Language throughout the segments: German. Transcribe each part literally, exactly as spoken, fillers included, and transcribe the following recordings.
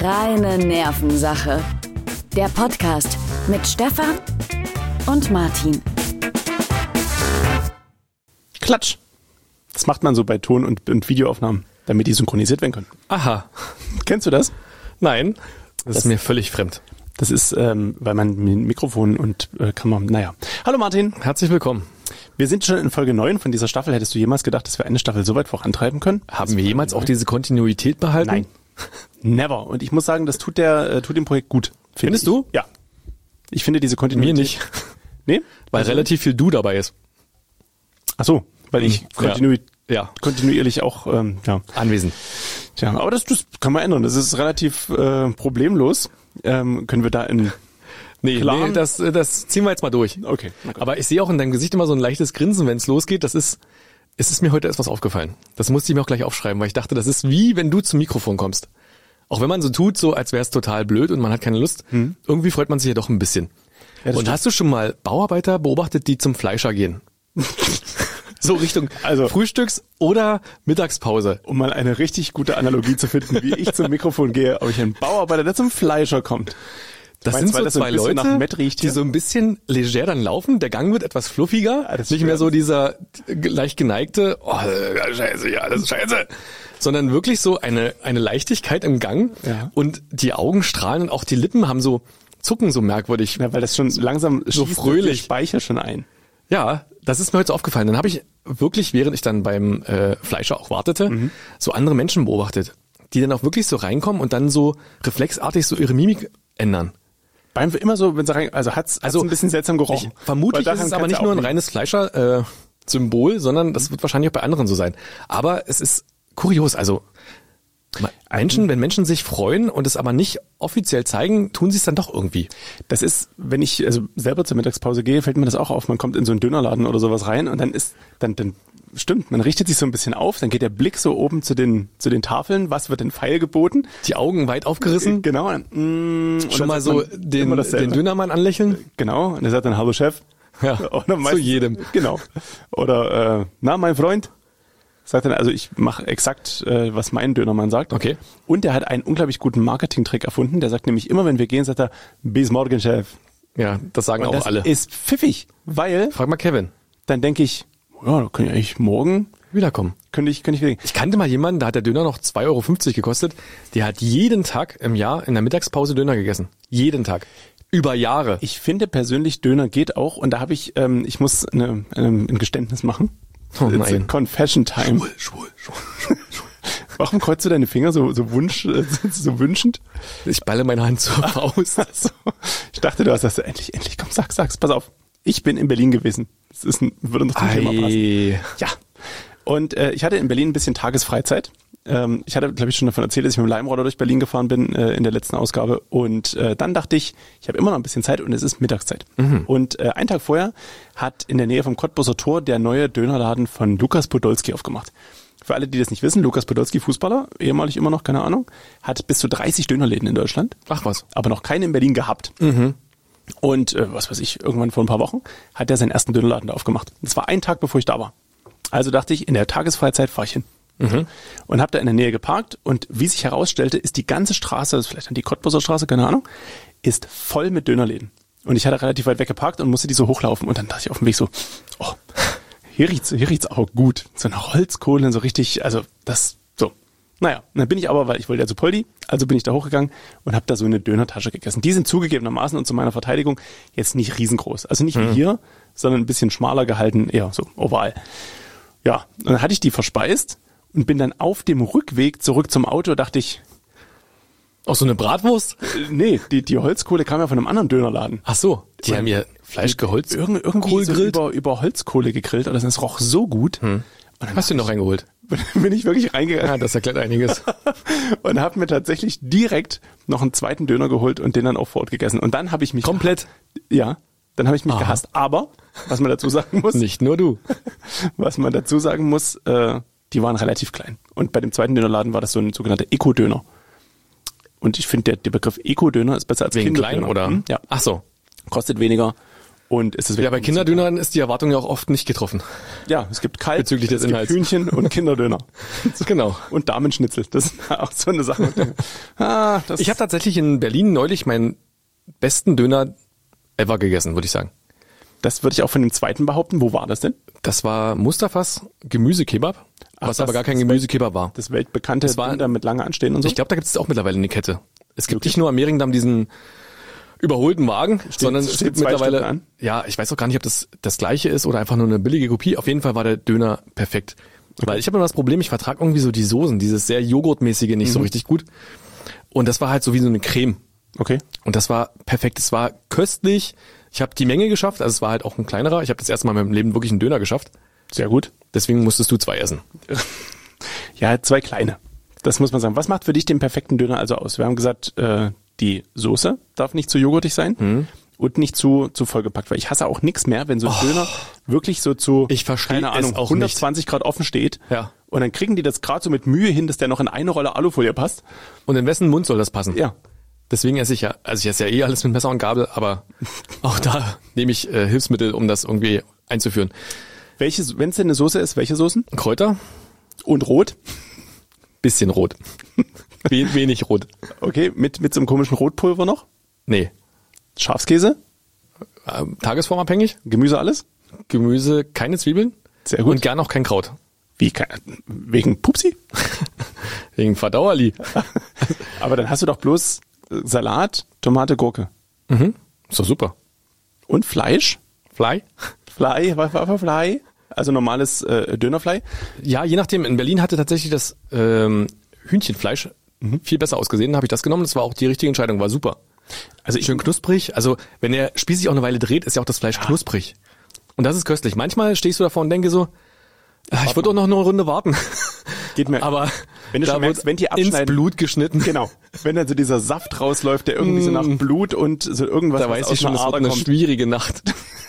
Reine Nervensache. Der Podcast mit Stefan und Martin. Klatsch. Das macht man so bei Ton- und, und Videoaufnahmen, damit die synchronisiert werden können. Aha. Kennst du das? Nein, das, Das- ist mir völlig fremd. Das ist, ähm, weil man mit Mikrofon und äh, Kamera, naja. Hallo Martin. Herzlich willkommen. Wir sind schon in Folge neun von dieser Staffel. Hättest du jemals gedacht, dass wir eine Staffel so weit vorantreiben können? Haben wir jemals auch diese Kontinuität behalten? Nein. Never. Und ich muss sagen, das tut der, äh, tut dem Projekt gut. Find Findest ich. du? Ja. Ich finde diese Mir Kontinuität. nicht, Nee? weil Also- relativ viel Du dabei ist. Ach so, weil ich Ja. kontinu- Ja, kontinuierlich auch, ähm, ja. anwesend. Tja, aber das, das kann man ändern. Das ist relativ äh, problemlos. Ähm, können wir da in... Nee, Klar. nee das, das ziehen wir jetzt mal durch. Okay. na gut. Aber ich sehe auch in deinem Gesicht immer so ein leichtes Grinsen, wenn es losgeht. Das ist, es ist mir heute etwas aufgefallen. Das musste ich mir auch gleich aufschreiben, weil ich dachte, das ist wie, wenn du zum Mikrofon kommst. Auch wenn man so tut, so als wäre es total blöd und man hat keine Lust, Hm. irgendwie freut man sich ja doch ein bisschen. Ja, das und stimmt. hast du schon mal Bauarbeiter beobachtet, die zum Fleischer gehen? So Richtung Also- Frühstücks- oder Mittagspause. Um mal eine richtig gute Analogie zu finden, wie ich zum Mikrofon gehe, ob ich einen Bauarbeiter, der zum Fleischer kommt. Das Meinst, sind weil so das so ein zwei bisschen Leute, nach Mett riecht die hier? so ein bisschen leger dann laufen. Der Gang wird etwas fluffiger. Ah, das nicht ist mehr schön. so dieser leicht geneigte, oh, scheiße, ja, das ist scheiße. Sondern wirklich so eine, eine Leichtigkeit im Gang. Ja. Und die Augen strahlen und auch die Lippen haben so, zucken so merkwürdig. Ja, weil das schon langsam So schießt fröhlich. den Speicher schon ein. Ja, das ist mir heute so aufgefallen. Dann habe ich wirklich, während ich dann beim äh, Fleischer auch wartete, Mhm. so andere Menschen beobachtet, die dann auch wirklich so reinkommen und dann so reflexartig so ihre Mimik ändern. Beim immer so, wenn sie rein, also hat's, Also, hat's ein bisschen seltsam gerochen. Ich, vermutlich Weil ist daran es aber kann's nicht ja nur auch ein reines Fleischer-Symbol, sondern das wird wahrscheinlich auch bei anderen so sein. Aber es ist kurios. Also Menschen, wenn Menschen sich freuen und es aber nicht offiziell zeigen, tun sie es dann doch irgendwie. Das ist, wenn ich also selber zur Mittagspause gehe, fällt mir das auch auf. Man kommt in so einen Dönerladen oder sowas rein und dann ist, dann, dann stimmt, man richtet sich so ein bisschen auf, dann geht der Blick so oben zu den, zu den Tafeln, was wird denn Pfeil geboten? Die Augen weit aufgerissen, Genau. Und, mm, und schon dann mal sagt so man den, immer dasselbe. den Dönermann anlächeln. Genau. Und er sagt dann, hallo Chef. Ja, Oder zu meistens- jedem. Genau. Oder, äh, na, mein Freund. Sagt dann, also ich mache exakt, äh, was mein Dönermann sagt. Okay. Und er hat einen unglaublich guten Marketing-Trick erfunden. Der sagt nämlich immer, wenn wir gehen, sagt er, bis morgen, Chef. Ja, das sagen Und auch das alle. ist pfiffig, weil Frag mal Kevin. dann denke ich, ja, da kann ich eigentlich morgen, Wiederkommen. könnte ich, könnte ich wieder. Ich kannte mal jemanden, da hat der Döner noch zwei Euro fünfzig gekostet. Der hat jeden Tag im Jahr in der Mittagspause Döner gegessen. Jeden Tag. Über Jahre. Ich finde persönlich, Döner geht auch. Und da habe ich, ähm, ich muss eine, ähm, ein Geständnis machen. Oh It's a nein. Confession time. Schwul, schwul, schwul, schwul. Warum kreuzt du deine Finger so, so wunsch, äh, so wünschend? Ich balle meine Hand zur Faust. Also, ich dachte, du hast das endlich, endlich, komm, sag, sag's, pass auf. Ich bin in Berlin gewesen. Das ist ein, würde noch zum Thema passen. Ei. Ja. Und äh, ich hatte in Berlin ein bisschen Tagesfreizeit. Ähm, ich hatte, glaube ich, schon davon erzählt, dass ich mit dem Leimroller durch Berlin gefahren bin äh, in der letzten Ausgabe. Und äh, dann dachte ich, ich habe immer noch ein bisschen Zeit und es ist Mittagszeit. Mhm. Und äh, einen Tag vorher hat in der Nähe vom Cottbuser Tor der neue Dönerladen von Lukas Podolski aufgemacht. Für alle, die das nicht wissen, Lukas Podolski, Fußballer, ehemalig immer noch, keine Ahnung, hat bis zu dreißig Dönerläden in Deutschland, Ach was. aber noch keinen in Berlin gehabt. Und äh, was weiß ich, irgendwann vor ein paar Wochen hat er seinen ersten Dönerladen da aufgemacht. Das war ein Tag, bevor ich da war. Also dachte ich, in der Tagesfreizeit fahre ich hin. Und habe da in der Nähe geparkt und wie sich herausstellte, ist die ganze Straße, das ist vielleicht an die Cottbuser Straße, keine Ahnung, ist voll mit Dönerläden. Und ich hatte relativ weit weg geparkt und musste die so hochlaufen und dann dachte ich auf dem Weg so, oh, hier riecht's, hier riecht's auch gut. So eine Holzkohle, so richtig, also das, so. Naja, und dann bin ich aber, weil ich wollte ja zu Poldi, also bin ich da hochgegangen und habe da so eine Dönertasche gegessen. Die sind zugegebenermaßen und zu meiner Verteidigung jetzt nicht riesengroß. Also nicht wie hier, sondern ein bisschen schmaler gehalten, eher so oval. Ja, und dann hatte ich die verspeist und bin dann auf dem Rückweg zurück zum Auto, dachte ich, Auch so eine Bratwurst? äh, nee, die, die Holzkohle kam ja von einem anderen Dönerladen. Ach so. Die haben ihr Fleisch geholzt. Irgend, irgendwie Kohl so grillt. über, über Holzkohle gegrillt oder das roch so gut. Und dann Hast du ihn noch reingeholt? bin ich wirklich reingegangen Ja, das erklärt einiges. und habe mir tatsächlich direkt noch einen zweiten Döner geholt und den dann auch vor Ort gegessen. Und dann habe ich mich Komplett? Ja, dann habe ich mich Aha. gehasst. Aber, was man dazu sagen muss, Nicht nur du. was man dazu sagen muss, äh, die waren relativ klein. Und bei dem zweiten Dönerladen war das so ein sogenannter Eco-Döner. Und ich finde, der, der Begriff Eco-Döner ist besser als Wegen Kinderdöner. klein oder? Hm? Ja. Ach so. Kostet weniger Und ist es Ja, bei Kinderdönern ist die Erwartung ja auch oft nicht getroffen. Ja, es gibt Kalb, bezüglich des es Inhalts. gibt Hühnchen und Kinderdöner. Genau. Und Damenschnitzel. Das ist auch so eine Sache. ah, das Ich habe tatsächlich in Berlin neulich meinen besten Döner ever gegessen, würde ich sagen. Das würde ich auch von dem zweiten behaupten. Wo war das denn? Das war Mustafas Gemüsekebab, Ach, was das- aber gar kein das Gemüsekebab war. Das weltbekannte Das war- Ding da mit lange Anstehen und so? Ich glaube, da gibt es auch mittlerweile eine Kette. Es gibt Wirklich? nicht nur am Mehringdamm diesen überholten Wagen, sondern es steht gibt zwei mittlerweile, Stück an? ja, ich weiß auch gar nicht, ob das das gleiche ist oder einfach nur eine billige Kopie. Auf jeden Fall war der Döner perfekt. Weil ich habe immer das Problem, ich vertrage irgendwie so die Soßen, dieses sehr Joghurtmäßige nicht so Mhm. richtig gut. Und das war halt so wie so eine Creme. Okay. Und das war perfekt. Es war köstlich. Ich habe die Menge geschafft. Also es war halt auch ein kleinerer. Ich habe das erste Mal in meinem Leben wirklich einen Döner geschafft. Sehr gut. Deswegen musstest du zwei essen. Ja, zwei kleine. Das muss man sagen. Was macht für dich den perfekten Döner also aus? Wir haben gesagt, äh, die Soße darf nicht zu joghurtig sein Mhm. und nicht zu, zu vollgepackt, weil ich hasse auch nichts mehr, wenn so ein Döner wirklich so zu, Ich verstehe keine es Ahnung, auch hundertzwanzig Grad offen steht. Ja. Und dann kriegen die das gerade so mit Mühe hin, dass der noch in eine Rolle Alufolie passt. Und in wessen Mund soll das passen? Ja. Deswegen esse ich ja, also ich esse ja eh alles mit Messer und Gabel, aber auch da nehme ich äh, Hilfsmittel, um das irgendwie einzuführen. Welche, wenn es denn eine Soße ist, welche Soßen? Kräuter, Und rot? bisschen rot. We- wenig rot. Okay, mit, mit so einem komischen Rotpulver noch? Nee. Schafskäse? Ähm, tagesformabhängig. Gemüse alles? Gemüse, keine Zwiebeln. Sehr gut. Und gern auch kein Kraut. Wie, ke- wegen Pupsi? Wegen Verdauerli. Aber dann hast du doch bloß äh, Salat, Tomate, Gurke. Mhm. Ist doch super. Und Fleisch? Fly? Fly, was war Fly? Also normales äh, Dönerfly. Ja, je nachdem. In Berlin hatte tatsächlich das ähm, Hühnchenfleisch Mhm. viel besser ausgesehen. Habe ich das genommen. Das war auch die richtige Entscheidung. War super. Also ich, Schön knusprig. Also wenn der Spieß sich auch eine Weile dreht, ist ja auch das Fleisch knusprig. Und das ist köstlich. Manchmal stehst du davor und denke so, ah, ich würde doch noch eine Runde warten. geht mir, Aber wenn du da schon merkst, wird wenn die ins abschneiden, Blut geschnitten. genau, wenn dann so dieser Saft rausläuft, der irgendwie so nach Blut und so irgendwas Da was weiß aus ich schon, einer es wird Ader eine kommt. schwierige Nacht.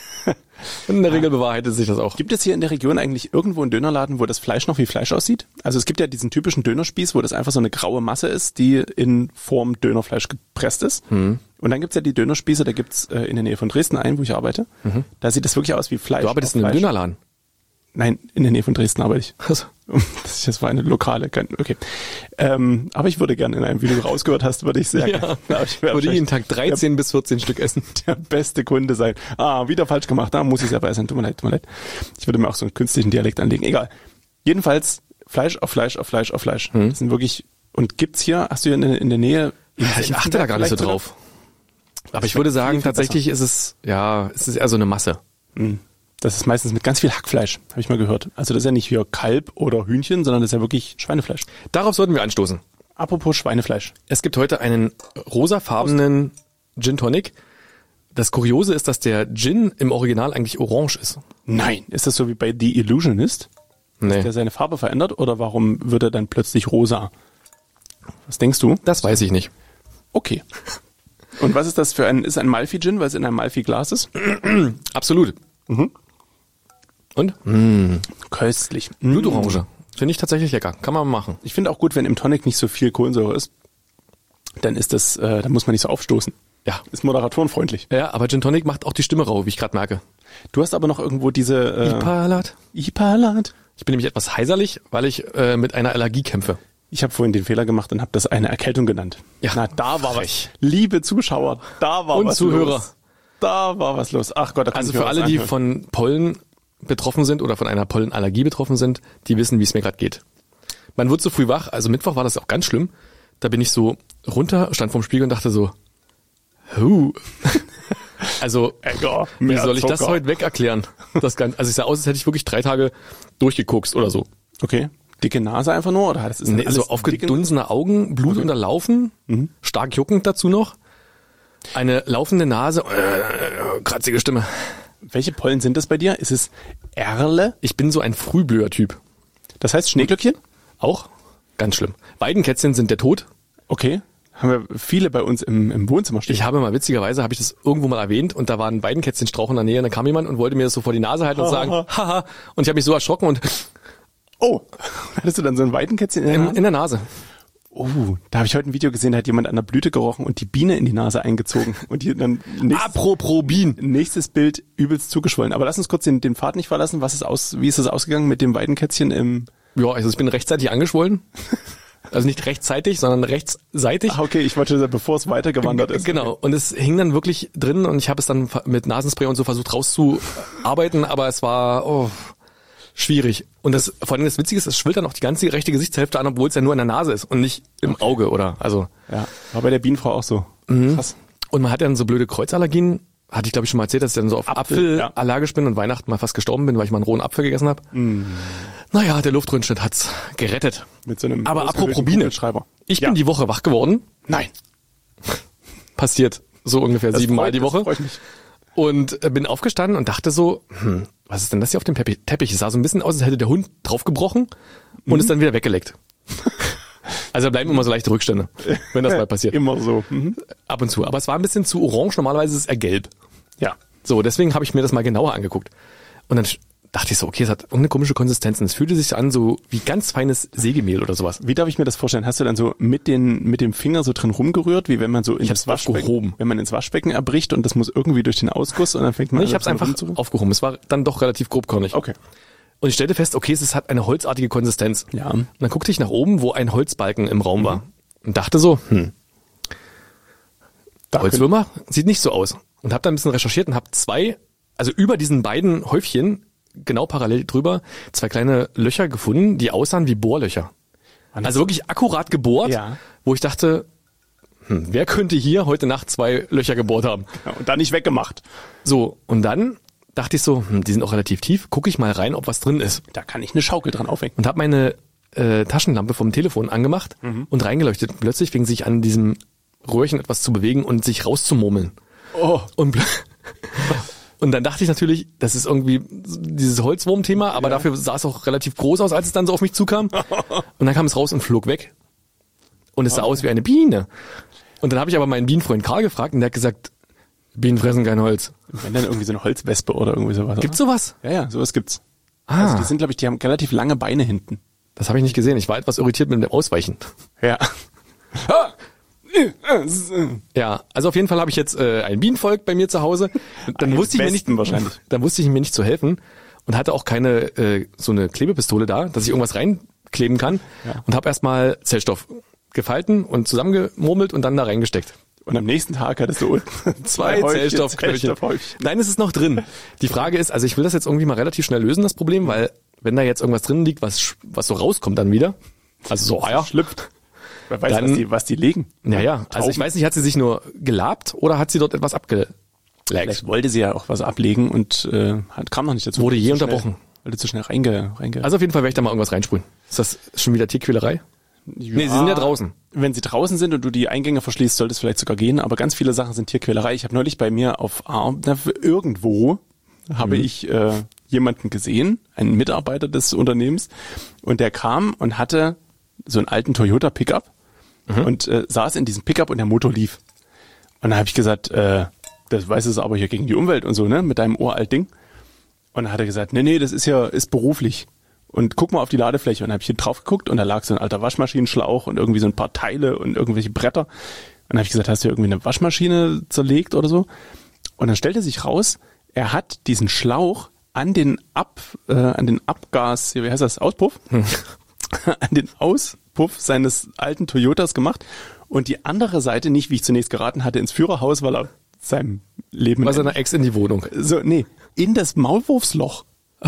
Und in der Regel bewahrheitet sich das auch. Gibt es hier in der Region eigentlich irgendwo einen Dönerladen, wo das Fleisch noch wie Fleisch aussieht? Also es gibt ja diesen typischen Dönerspieß, wo das einfach so eine graue Masse ist, die in Form Dönerfleisch gepresst ist. Mhm. Und dann gibt's ja die Dönerspieße, da gibt's äh, in der Nähe von Dresden einen, wo ich arbeite. Da sieht das wirklich aus wie Fleisch. Du arbeitest auf in einem Fleisch. Dönerladen. Nein, in der Nähe von Dresden arbeite ich. Also, Das das war eine lokale, kein- okay. Ähm, aber ich würde gerne in einem, wie du rausgehört hast, würde ich sehr ja, gerne, glaub ich, ich wäre würde jeden vielleicht Tag dreizehn bis vierzehn Stück essen. der beste Kunde sein. Ah, wieder falsch gemacht, da muss ich selber essen. Tut mir leid, tut mir leid. Ich würde mir auch so einen künstlichen Dialekt anlegen. Egal. Jedenfalls Fleisch auf Fleisch auf Fleisch auf Fleisch. Das sind wirklich, und gibt's hier, hast du hier in, der- in der Nähe? in Ich achte da gar nicht so vielleicht drauf. Aber Das ich würde schmeckt sagen, viel, viel tatsächlich ist es, ja, es ist eher so eine Masse. sogar? Das ist meistens mit ganz viel Hackfleisch, habe ich mal gehört. Also das ist ja nicht hier Kalb oder Hühnchen, sondern das ist ja wirklich Schweinefleisch. Darauf sollten wir anstoßen. Apropos Schweinefleisch. Es gibt heute einen rosafarbenen Gin Tonic. Das Kuriose ist, dass der Gin im Original eigentlich orange ist. Nein. Ist das so wie bei The Illusionist, Nee. der seine Farbe verändert? Oder warum wird er dann plötzlich rosa? Was denkst du? Das weiß ich nicht. Okay. Und was ist das für ein, ist ein Malfi-Gin, weil es in einem Malfi-Glas ist? Absolut. Mhm. Und? Köstlich. Blutorange. Finde ich tatsächlich lecker. Kann man machen. Ich finde auch gut, wenn im Tonic nicht so viel Kohlensäure ist, dann ist das, äh, dann muss man nicht so aufstoßen. Ja. Ist moderatorenfreundlich. Ja, aber Gin Tonic macht auch die Stimme rau, wie ich gerade merke. Du hast aber noch irgendwo diese äh, Ipalat. Ipalat. Ich bin nämlich etwas heiserlich, weil ich äh, mit einer Allergie kämpfe. Ich habe vorhin den Fehler gemacht und habe das eine Erkältung genannt. Ja. Na, da war Frech. was. Liebe Zuschauer, da war Und was Zuhörer. los. Da war was los. Ach Gott, da kann Also ich mir für was alle, die anhören. von Pollen betroffen sind oder von einer Pollenallergie betroffen sind, die wissen, wie es mir gerade geht. Man wird so früh wach, also Mittwoch war das auch ganz schlimm. Da bin ich so runter, stand vorm Spiegel und dachte so, huh. Also, Ecker, wie mehr soll ich das Zucker. heute weg erklären? Das Ganze, also ich sah aus, als hätte ich wirklich drei Tage durchgekokst oder so. Okay. Dicke Nase einfach nur? Oder das ist Nee, alles so dicke- aufgedunsene Augen, Blut unterlaufen, stark juckend dazu noch, eine laufende Nase, äh, kratzige Stimme. Welche Pollen sind das bei dir? Ist es Erle? Ich bin so ein Frühblüher-Typ. Das heißt Schneeglöckchen? Auch ganz schlimm. Weidenkätzchen sind der Tod. Okay. Haben wir viele bei uns im, im Wohnzimmer stehen. Ich habe mal, witzigerweise, habe ich das irgendwo mal erwähnt und da war ein Weidenkätzchenstrauch in der Nähe und dann kam jemand und wollte mir das so vor die Nase halten und sagen, haha, und ich habe mich so erschrocken und Oh, hattest du dann so ein Weidenkätzchen in der in, Nase? in der Nase. Oh, da habe ich heute ein Video gesehen, da hat jemand an der Blüte gerochen und die Biene in die Nase eingezogen. Und die dann nächstes, Apropos Bienen. nächstes Bild übelst zugeschwollen. Aber lass uns kurz den, den Pfad nicht verlassen. Was ist aus, wie ist es ausgegangen mit dem Weidenkätzchen im... Ja, also ich bin rechtzeitig angeschwollen. Also nicht rechtzeitig, sondern rechtsseitig. Ach, okay, ich wollte, bevor es weitergewandert ist. Genau, und es hing dann wirklich drin und ich habe es dann mit Nasenspray und so versucht rauszuarbeiten, aber es war oh, schwierig. Und das, vor allem das Witzige ist, es schwillt dann auch die ganze rechte Gesichtshälfte an, obwohl es ja nur in der Nase ist und nicht im okay. Auge, oder? Also ja, war bei der Bienenfrau auch so. Mhm. Krass. Und man hat ja dann so blöde Kreuzallergien. Hatte ich glaube ich schon mal erzählt, dass ich dann so auf Apfel, Apfel ja. allergisch bin und Weihnachten mal fast gestorben bin, weil ich mal einen rohen Apfel gegessen habe. Mm. Naja, der Luftröhrenschnitt hat's gerettet. Mit so einem Aber apropos Biene, ich ja. bin die Woche wach geworden. Nein. Passiert so ungefähr das siebenmal freut, die Woche. Das freut mich. Und bin aufgestanden und dachte so, hm, was ist denn das hier auf dem Teppich? Teppich? Es sah so ein bisschen aus, als hätte der Hund draufgebrochen und mhm. ist dann wieder weggeleckt. Also da bleiben immer so leichte Rückstände, wenn das mal passiert. Immer so. Mhm. Ab und zu. Aber es war ein bisschen zu orange, normalerweise ist es eher gelb. Ja. So, deswegen habe ich mir das mal genauer angeguckt. Und dann dachte ich so, okay, es hat irgendeine komische Konsistenz. Und es fühlte sich an so wie ganz feines Sägemehl oder sowas. Wie darf ich mir das vorstellen? Hast du dann so mit den mit dem Finger so drin rumgerührt, wie wenn man so ins Waschbecken, aufgehoben. wenn man ins Waschbecken erbricht und das muss irgendwie durch den Ausguss und dann fängt man nee, ich habe es einfach aufgehoben. Es war dann doch relativ grobkörnig. Okay. Und ich stellte fest, okay, es hat eine holzartige Konsistenz. Ja. Und dann guckte ich nach oben, wo ein Holzbalken im Raum war. Und dachte so, hm, Holzwürmer sieht nicht so aus. Und habe dann ein bisschen recherchiert und habe zwei, also über diesen beiden Häufchen, genau parallel drüber, zwei kleine Löcher gefunden, die aussahen wie Bohrlöcher. Also wirklich akkurat gebohrt, ja. Wo ich dachte, hm, wer könnte hier heute Nacht zwei Löcher gebohrt haben? Ja, und dann nicht weggemacht. So, und dann dachte ich so, hm, die sind auch relativ tief, gucke ich mal rein, ob was drin ist. Da kann ich eine Schaukel dran aufhängen. Und habe meine äh, Taschenlampe vom Telefon angemacht mhm. und reingeleuchtet. Und plötzlich fing sich an, diesem Röhrchen etwas zu bewegen und sich rauszumurmeln. Oh. Und, und dann dachte ich natürlich, das ist irgendwie dieses Holzwurm-Thema, aber ja. Dafür sah es auch relativ groß aus, als es dann so auf mich zukam. Und dann kam es raus und flog weg. Und es sah okay. aus wie eine Biene. Und dann habe ich aber meinen Bienenfreund Karl gefragt und der hat gesagt, Bienen fressen kein Holz. Wenn dann irgendwie so eine Holzwespe oder irgendwie sowas. Gibt's sowas? Ja, ja, sowas gibt's. Ah. Also die sind, glaube ich, die haben relativ lange Beine hinten. Das habe ich nicht gesehen. Ich war etwas irritiert mit dem Ausweichen. Ja. Ja, also auf jeden Fall habe ich jetzt äh, ein Bienenvolk bei mir zu Hause. Dann Ein wusste ich mir nicht, wahrscheinlich. Dann wusste ich mir nicht zu helfen und hatte auch keine äh, so eine Klebepistole da, dass ich irgendwas reinkleben kann. Ja. Und habe erstmal Zellstoff gefalten und zusammengemurmelt und dann da reingesteckt. Und am nächsten Tag hattest du zwei Zellstoffknöllchen. Nein, es ist noch drin. Die Frage ist, also ich will das jetzt irgendwie mal relativ schnell lösen, das Problem, weil wenn da jetzt irgendwas drin liegt, was was so rauskommt dann wieder, also so Eier schlüpft, wer weiß, dann, was, die, was die legen. Naja, also ich weiß nicht, hat sie sich nur gelabt oder hat sie dort etwas abgelegt? Vielleicht wollte sie ja auch was ablegen und äh, kam noch nicht dazu. Wurde je unterbrochen. Weil du zu schnell reinge, reinge... Also auf jeden Fall werde ich da mal irgendwas reinsprühen. Ist das schon wieder Tierquälerei? Ja, nee, sie sind ja draußen. Wenn sie draußen sind und du die Eingänge verschließt, sollte es vielleicht sogar gehen, aber ganz viele Sachen sind Tierquälerei. Ich habe neulich bei mir auf Arm, irgendwo habe mhm. ich äh, jemanden gesehen, einen Mitarbeiter des Unternehmens, und der kam und hatte so einen alten Toyota Pickup mhm. und äh, saß in diesem Pickup und der Motor lief. Und dann habe ich gesagt, äh, das weiß es aber hier gegen die Umwelt und so, ne, mit deinem uralt Ding. Und dann hat er gesagt, nee, nee, das ist ja ist beruflich. Und guck mal auf die Ladefläche. Und dann habe ich hier drauf geguckt und da lag so ein alter Waschmaschinenschlauch und irgendwie so ein paar Teile und irgendwelche Bretter. Und dann habe ich gesagt, hast du irgendwie eine Waschmaschine zerlegt oder so? Und dann stellte sich raus, er hat diesen Schlauch an den Ab, äh, an den Abgas, wie heißt das, Auspuff? Hm. an den Auspuff seines alten Toyotas gemacht und die andere Seite nicht, wie ich zunächst geraten hatte, ins Führerhaus, weil er seinem Leben... Bei seiner Ex in die Wohnung. So, nee, in das Maulwurfsloch.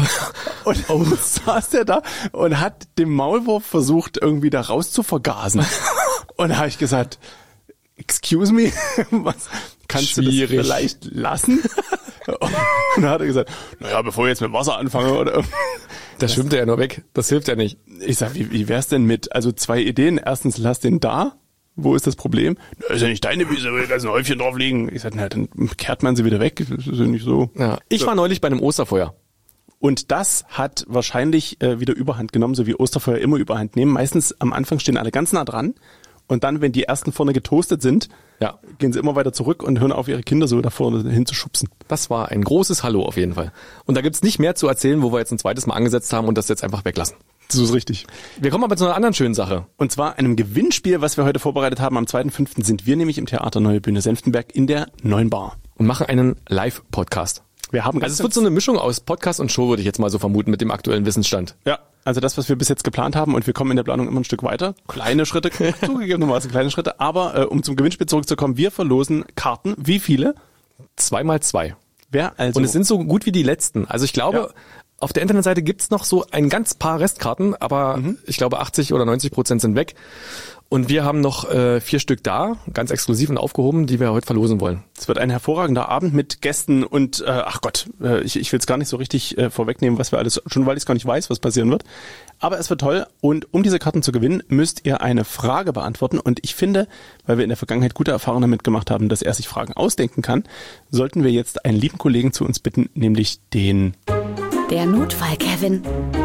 Und oh. saß der da und hat dem Maulwurf versucht, irgendwie da raus zu vergasen. Und da habe ich gesagt, excuse me, was, kannst Schwierig. du das vielleicht lassen? Und dann hat er gesagt, naja, bevor ich jetzt mit Wasser anfange oder... Das, das schwimmt er ja nur weg, das hilft ja nicht. Ich sag, wie, wie wär's denn mit, also zwei Ideen. Erstens, lass den da. Wo ist das Problem? Na, ist ja nicht deine Wiese, da ist ein Häufchen drauf liegen. Ich sag, na, dann kehrt man sie wieder weg. Das ist ja nicht so. Ja. Ich so. war neulich bei einem Osterfeuer. Und das hat wahrscheinlich äh, wieder Überhand genommen, so wie Osterfeuer immer Überhand nehmen. Meistens am Anfang stehen alle ganz nah dran. Und dann, wenn die ersten vorne getoastet sind, ja. gehen sie immer weiter zurück und hören auf, ihre Kinder so da vorne hinzuschubsen. Das war ein großes Hallo auf jeden Fall. Und da gibt's nicht mehr zu erzählen, wo wir jetzt ein zweites Mal angesetzt haben und das jetzt einfach weglassen. So ist richtig. Wir kommen aber zu einer anderen schönen Sache. Und zwar einem Gewinnspiel, was wir heute vorbereitet haben. Am zweiten fünften sind wir nämlich im Theater Neue Bühne Senftenberg in der Neuen Bar. Und machen einen Live-Podcast. Wir haben also es wird so eine Mischung aus Podcast und Show, würde ich jetzt mal so vermuten, mit dem aktuellen Wissensstand. Ja, also das, was wir bis jetzt geplant haben, und wir kommen in der Planung immer ein Stück weiter. Kleine Schritte, zugegebenermaßen kleine Schritte. Aber äh, um zum Gewinnspiel zurückzukommen, wir verlosen Karten. Wie viele? Zwei mal zwei. Wer also? Und es sind so gut wie die letzten. Also ich glaube, Ja. auf der Internetseite gibt's noch so ein ganz paar Restkarten, aber mhm. ich glaube achtzig oder neunzig Prozent sind weg. Und wir haben noch äh, vier Stück da, ganz exklusiv und aufgehoben, die wir heute verlosen wollen. Es wird ein hervorragender Abend mit Gästen und, äh, ach Gott, äh, ich, ich will es gar nicht so richtig äh, vorwegnehmen, was wir alles, schon weil ich es gar nicht weiß, was passieren wird. Aber es wird toll und um diese Karten zu gewinnen, müsst ihr eine Frage beantworten. Und ich finde, weil wir in der Vergangenheit gute Erfahrungen damit gemacht haben, dass er sich Fragen ausdenken kann, sollten wir jetzt einen lieben Kollegen zu uns bitten, nämlich den... Der Notfall-Kevin.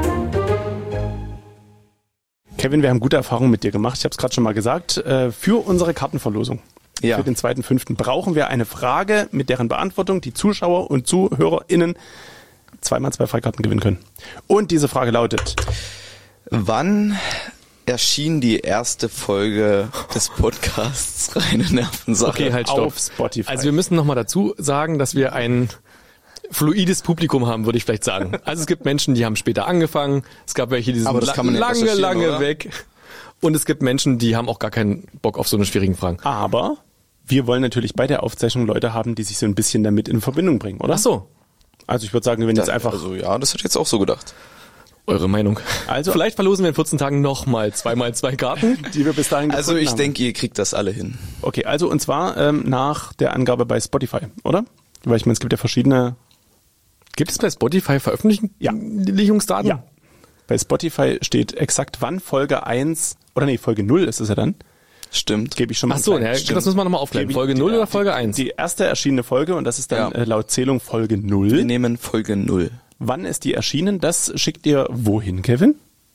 Kevin, wir haben gute Erfahrungen mit dir gemacht. Ich habe es gerade schon mal gesagt. Äh, für unsere Kartenverlosung, Ja. für den zweiten fünften brauchen wir eine Frage, mit deren Beantwortung die Zuschauer und ZuhörerInnen zweimal zwei Freikarten gewinnen können. Und diese Frage lautet... Wann erschien die erste Folge des Podcasts Reine Nervensache? Okay, halt stopp. Auf Spotify. Also wir müssen nochmal dazu sagen, dass wir ein fluides Publikum haben, würde ich vielleicht sagen. Also es gibt Menschen, die haben später angefangen. Es gab welche, die sind Aber das la- kann man ja lange, recherchieren, lange oder? weg. Und es gibt Menschen, die haben auch gar keinen Bock auf so eine schwierigen Fragen. Aber wir wollen natürlich bei der Aufzeichnung Leute haben, die sich so ein bisschen damit in Verbindung bringen, oder? Ach so, Also ich würde sagen, wenn jetzt einfach... Also ja, das hätte ich jetzt auch so gedacht. eure Meinung. Also- vielleicht verlosen wir in vierzehn Tagen nochmal zweimal zwei Karten. die wir bis dahin Also gefunden ich haben. denke, ihr kriegt das alle hin. Okay, also und zwar ähm, nach der Angabe bei Spotify, oder? Weil ich meine, es gibt ja verschiedene... Gibt es bei Spotify Veröffentlichungsdaten? Ja. Bei Spotify steht exakt wann Folge eins, oder nee, Folge null ist es ja dann, Stimmt. gebe ich schon mal. Ach so, einen ja, kleinen- das müssen wir nochmal aufklären. Gebe ich- Folge null oder Folge eins? Die erste erschienene Folge, und das ist dann Ja. äh, laut Zählung Folge Wir null. nehmen Folge null. Wann ist die erschienen? Das schickt ihr wohin, Kevin?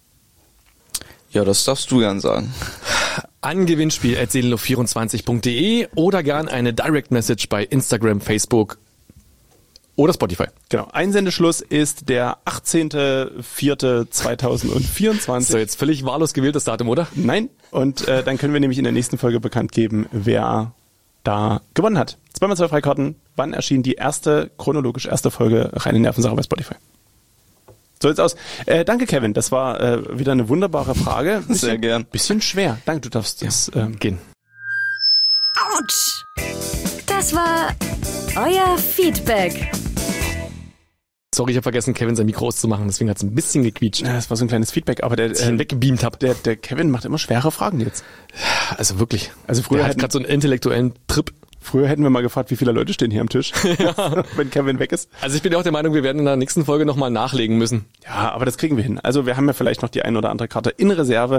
Ja, das darfst du gern sagen. An gewinnspiel at seelenluft vierundzwanzig punkt de oder gern eine Direct Message bei Instagram, Facebook oder Spotify. Genau. Einsendeschluss ist der achtzehnter vierter zweitausendvierundzwanzig. So, jetzt völlig wahllos gewähltes Datum, oder? Nein. Und äh, dann können wir nämlich in der nächsten Folge bekannt geben, wer da gewonnen hat. Zweimal zwei Freikarten. Wann erschien die erste, chronologisch erste Folge Reine Nervensache bei Spotify? So jetzt aus. Äh, danke, Kevin. Das war äh, wieder eine wunderbare Frage. Bisschen, Sehr gern. Bisschen schwer. Danke, du darfst das ähm, Gehen. Autsch! Das war euer Feedback. Sorry, ich habe vergessen, Kevin sein Mikro auszumachen, deswegen hat es ein bisschen gequietscht. Ja, das war so ein kleines Feedback, aber der, Als ich ihn äh, weggebeamt habe. der, der Kevin macht immer schwere Fragen jetzt. Also wirklich. Also früher Der hat hätten- gerade so einen intellektuellen Trip. Früher hätten wir mal gefragt, wie viele Leute stehen hier am Tisch, wenn Kevin weg ist. Also ich bin ja auch der Meinung, wir werden in der nächsten Folge nochmal nachlegen müssen. Ja, aber das kriegen wir hin. Also wir haben ja vielleicht noch die ein oder andere Karte in Reserve.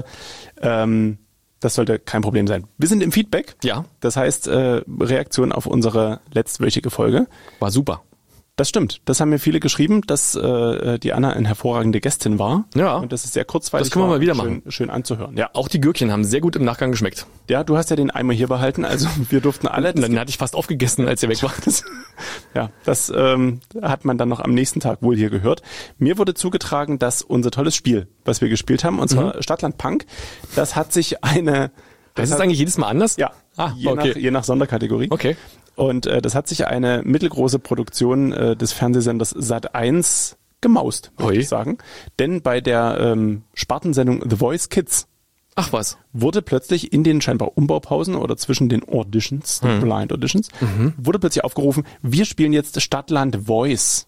Ähm, das sollte kein Problem sein. Wir sind im Feedback. Ja. Das heißt, äh, Reaktion auf unsere letztwöchige Folge. War super. Das stimmt. Das haben mir viele geschrieben, dass äh, die Anna eine hervorragende Gästin war. Ja. Und das ist sehr kurzweilig. Das können wir war mal wieder schön, machen. Schön anzuhören. Ja. Auch die Gürkchen haben sehr gut im Nachgang geschmeckt. Ja, du hast ja den Eimer hier behalten. Also wir durften alle. Und dann hatte ich fast aufgegessen, als ihr weg wart. Ja, das ähm, hat man dann noch am nächsten Tag wohl hier gehört. Mir wurde zugetragen, dass unser tolles Spiel, was wir gespielt haben, und zwar Mhm. Stadtland Punk, das hat sich eine... Das ist eigentlich jedes Mal anders? Ja, Ah, je, okay. nach, je nach Sonderkategorie. Okay. Und äh, das hat sich eine mittelgroße Produktion äh, des Fernsehsenders Sat eins gemaust, würde Ui. ich sagen. Denn bei der ähm, Spartensendung The Voice Kids Ach was. wurde plötzlich in den scheinbar Umbaupausen oder zwischen den Auditions, Mhm. Blind Auditions, wurde plötzlich aufgerufen, wir spielen jetzt Stadtland Voice.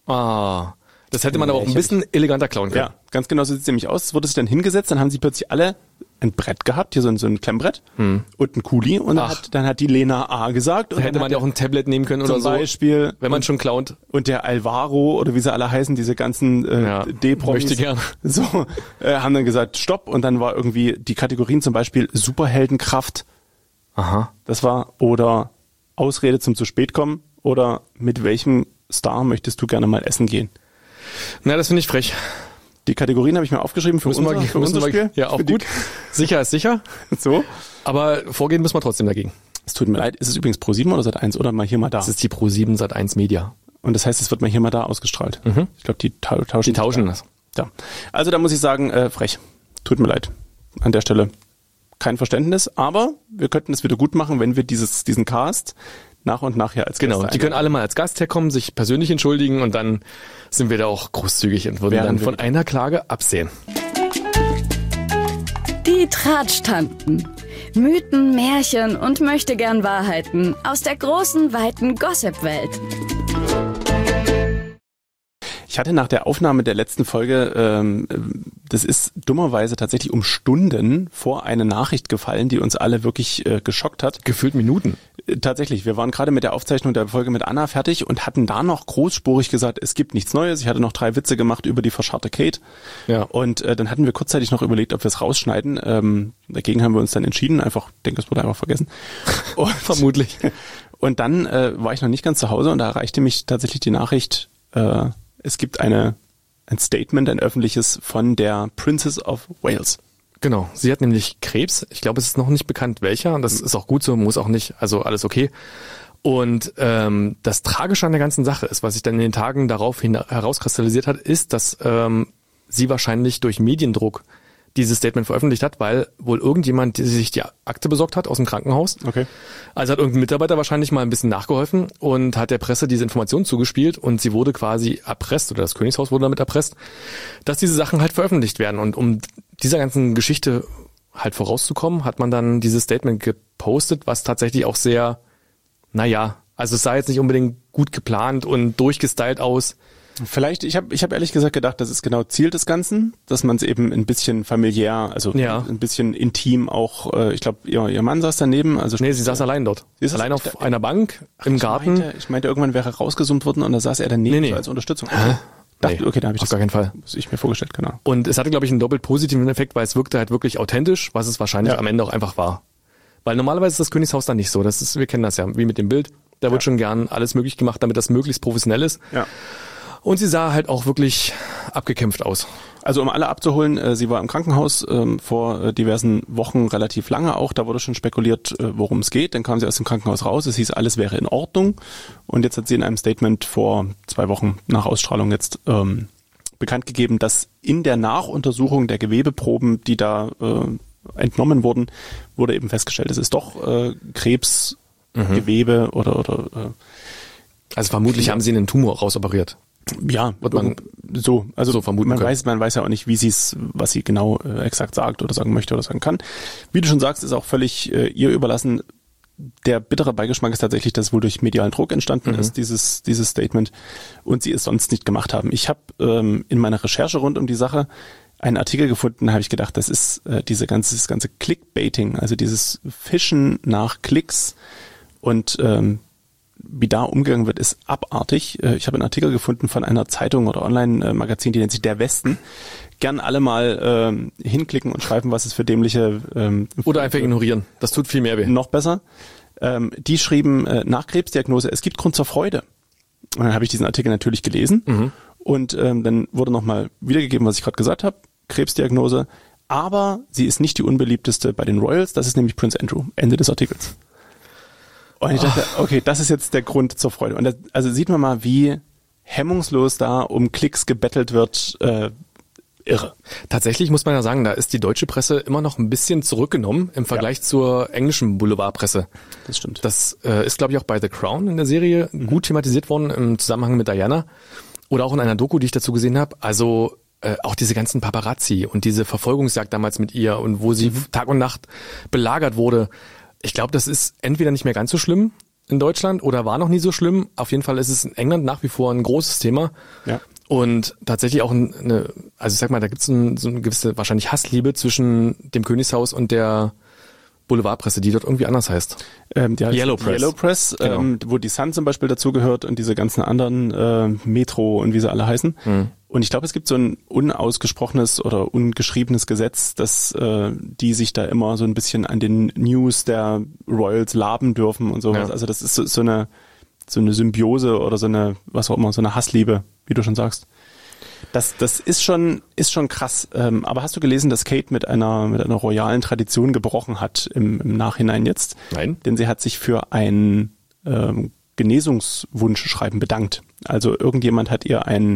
Ah. Das hätte man aber auch ein bisschen eleganter klauen können. Ja, ganz genau so sieht es nämlich aus. Es wurde sich dann hingesetzt, dann haben sie plötzlich alle ein Brett gehabt, hier so ein, so ein Klemmbrett und ein Kuli, und dann Ach. hat, dann hat die Lena A gesagt. Und Da hätte dann man hat ja auch ein Tablet nehmen können oder zum so. Beispiel, Wenn man schon klaut. und der Alvaro oder wie sie alle heißen, diese ganzen äh, Ja, D-Promis, möchte gern. so, äh, haben dann gesagt, stopp, und dann war irgendwie die Kategorien zum Beispiel Superheldenkraft, Aha. das war, oder Ausrede zum zu spät kommen, oder mit welchem Star möchtest du gerne mal essen gehen? Na, das finde ich frech. Die Kategorien habe ich mir aufgeschrieben für Müssen unser, wir, für müssen unser wir, Spiel. ja, auch Für die- gut. Sicher ist sicher. So. Aber vorgehen müssen wir trotzdem dagegen. Es tut mir leid, ist es übrigens Pro sieben oder Sat eins oder mal hier mal da? Das ist die Pro sieben Sat eins Media. Und das heißt, es wird mal hier mal da ausgestrahlt. Ich glaube, die tau- tauschen. Die tauschen sich das. da. Ja. Also da muss ich sagen, äh, frech. Tut mir leid. An der Stelle kein Verständnis, aber wir könnten es wieder gut machen, wenn wir dieses, diesen Cast nach und nach hier als Genau, Gäste die können alle mal als Gast herkommen, sich persönlich entschuldigen und dann sind wir da auch großzügig und würden Wären dann wir- von einer Klage absehen. Die Tratschtanten. Mythen, Märchen und möchtegern Wahrheiten aus der großen, weiten Gossip-Welt. Ich hatte nach der Aufnahme der letzten Folge, ähm, das ist dummerweise tatsächlich um Stunden vor eine Nachricht gefallen, die uns alle wirklich äh, geschockt hat. Gefühlt Minuten. Äh, Tatsächlich, wir waren gerade mit der Aufzeichnung der Folge mit Anna fertig und hatten da noch großspurig gesagt, es gibt nichts Neues. Ich hatte noch drei Witze gemacht über die verscharrte Kate. Ja. Und äh, dann hatten wir kurzzeitig noch überlegt, ob wir es rausschneiden. Ähm, dagegen haben wir uns dann entschieden. Einfach, ich denke, es wurde einfach vergessen. Und, Vermutlich. und dann äh, war ich noch nicht ganz zu Hause und da erreichte mich tatsächlich die Nachricht, äh, es gibt eine ein Statement, ein öffentliches von der Princess of Wales. Genau, sie hat nämlich Krebs. Ich glaube, es ist noch nicht bekannt, welcher. Und das ist auch gut so, muss auch nicht. Also alles okay. Und ähm, das Tragische an der ganzen Sache ist, was sich dann in den Tagen darauf hin herauskristallisiert hat, ist, dass ähm, sie wahrscheinlich durch Mediendruck dieses Statement veröffentlicht hat, weil wohl irgendjemand, der sich die Akte besorgt hat aus dem Krankenhaus. Okay. Also hat irgendein Mitarbeiter wahrscheinlich mal ein bisschen nachgeholfen und hat der Presse diese Information zugespielt und sie wurde quasi erpresst, oder das Königshaus wurde damit erpresst, dass diese Sachen halt veröffentlicht werden. Und um dieser ganzen Geschichte halt vorauszukommen, hat man dann dieses Statement gepostet, was tatsächlich auch sehr, naja, also es sah jetzt nicht unbedingt gut geplant und durchgestylt aus. Vielleicht, ich habe ich hab ehrlich gesagt gedacht, das ist genau Ziel des Ganzen, dass man es eben ein bisschen familiär, also Ja. ein bisschen intim auch, äh, ich glaube, ihr, ihr Mann saß daneben. Also Nee, sie saß allein dort. Sie ist Allein das- auf einer Bank im ich Garten. Meinte, ich meinte, irgendwann wäre rausgezoomt worden und da saß er daneben Nee, nee. so als Unterstützung. Okay. Dachte, Nee, okay, da habe ich auf das gar keinen Fall. was ich mir vorgestellt, genau. Und es hatte, glaube ich, einen doppelt positiven Effekt, weil es wirkte halt wirklich authentisch, was es wahrscheinlich Ja. am Ende auch einfach war. Weil normalerweise ist das Königshaus dann nicht so. Das ist, wir kennen das ja, wie mit dem Bild. Da wird Ja. schon gern alles möglich gemacht, damit das möglichst professionell ist. Ja. Und sie sah halt auch wirklich abgekämpft aus. Also um alle abzuholen, äh, sie war im Krankenhaus ähm, vor äh, diversen Wochen relativ lange auch. Da wurde schon spekuliert, äh, worum es geht. Dann kam sie aus dem Krankenhaus raus. Es hieß, alles wäre in Ordnung. Und jetzt hat sie in einem Statement vor zwei Wochen nach Ausstrahlung jetzt ähm, bekannt gegeben, dass in der Nachuntersuchung der Gewebeproben, die da äh, entnommen wurden, wurde eben festgestellt, es ist doch äh, Krebsgewebe oder oder äh, Also vermutlich haben sie einen Tumor rausoperiert. ja, Wird man so, also so vermuten man können. weiß, man weiß ja auch nicht, wie sie es, was sie genau äh, exakt sagt oder sagen möchte oder sagen kann. Wie du schon sagst, ist auch völlig äh, ihr überlassen. Der bittere Beigeschmack ist tatsächlich, dass es wohl durch medialen Druck entstanden Mhm. ist, dieses dieses Statement, und sie es sonst nicht gemacht haben. Ich habe ähm, in meiner Recherche rund um die Sache einen Artikel gefunden, habe ich gedacht, das ist äh, diese ganze, das ganze Clickbaiting, also dieses Fischen nach Klicks und ähm, wie da umgegangen wird, ist abartig. Äh, Ich habe einen Artikel gefunden von einer Zeitung oder Online-Magazin, die nennt sich Der Westen. Gern alle mal ähm, hinklicken und schreiben, was es für dämliche ähm, Oder einfach ignorieren. Das tut viel mehr weh. noch besser. Ähm, die schrieben äh, nach Krebsdiagnose, es gibt Grund zur Freude. Und dann habe ich diesen Artikel natürlich gelesen Mhm. und ähm, dann wurde nochmal wiedergegeben, was ich gerade gesagt habe, Krebsdiagnose, aber sie ist nicht die unbeliebteste bei den Royals, das ist nämlich Prince Andrew. Ende des Artikels. Und ich dachte, okay, das ist jetzt der Grund zur Freude. Und das, also sieht man mal, wie hemmungslos da um Klicks gebettelt wird, äh, irre. Tatsächlich muss man ja sagen, da ist die deutsche Presse immer noch ein bisschen zurückgenommen im Vergleich zur englischen Boulevardpresse. Das stimmt. Das äh, ist, glaube ich, auch bei The Crown in der Serie gut thematisiert worden im Zusammenhang mit Diana. Oder auch in einer Doku, die ich dazu gesehen habe. Also äh, auch diese ganzen Paparazzi und diese Verfolgungsjagd damals mit ihr und wo sie Tag und Nacht belagert wurde. Ich glaube, das ist entweder nicht mehr ganz so schlimm in Deutschland oder war noch nie so schlimm. Auf jeden Fall ist es in England nach wie vor ein großes Thema. Ja. Und tatsächlich auch eine, also ich sag mal, da gibt es ein, so eine gewisse wahrscheinlich Hassliebe zwischen dem Königshaus und der Boulevardpresse, die dort irgendwie anders heißt. Ähm, die heißt Yellow Press. Yellow Press, Genau. ähm, wo die Sun zum Beispiel dazugehört und diese ganzen anderen äh, Metro und wie sie alle heißen. Mhm. Und ich glaube, es gibt so ein unausgesprochenes oder ungeschriebenes Gesetz, dass äh, die sich da immer so ein bisschen an den News der Royals laben dürfen und sowas. Ja. Also das ist so, so eine so eine Symbiose oder so eine, was auch immer, so eine Hassliebe, wie du schon sagst. Das, das ist schon, ist schon krass. Ähm, aber hast du gelesen, dass Kate mit einer, mit einer royalen Tradition gebrochen hat im, im Nachhinein jetzt? Nein. Denn sie hat sich für ein ähm, Genesungswunschschreiben bedankt. Also irgendjemand hat ihr ein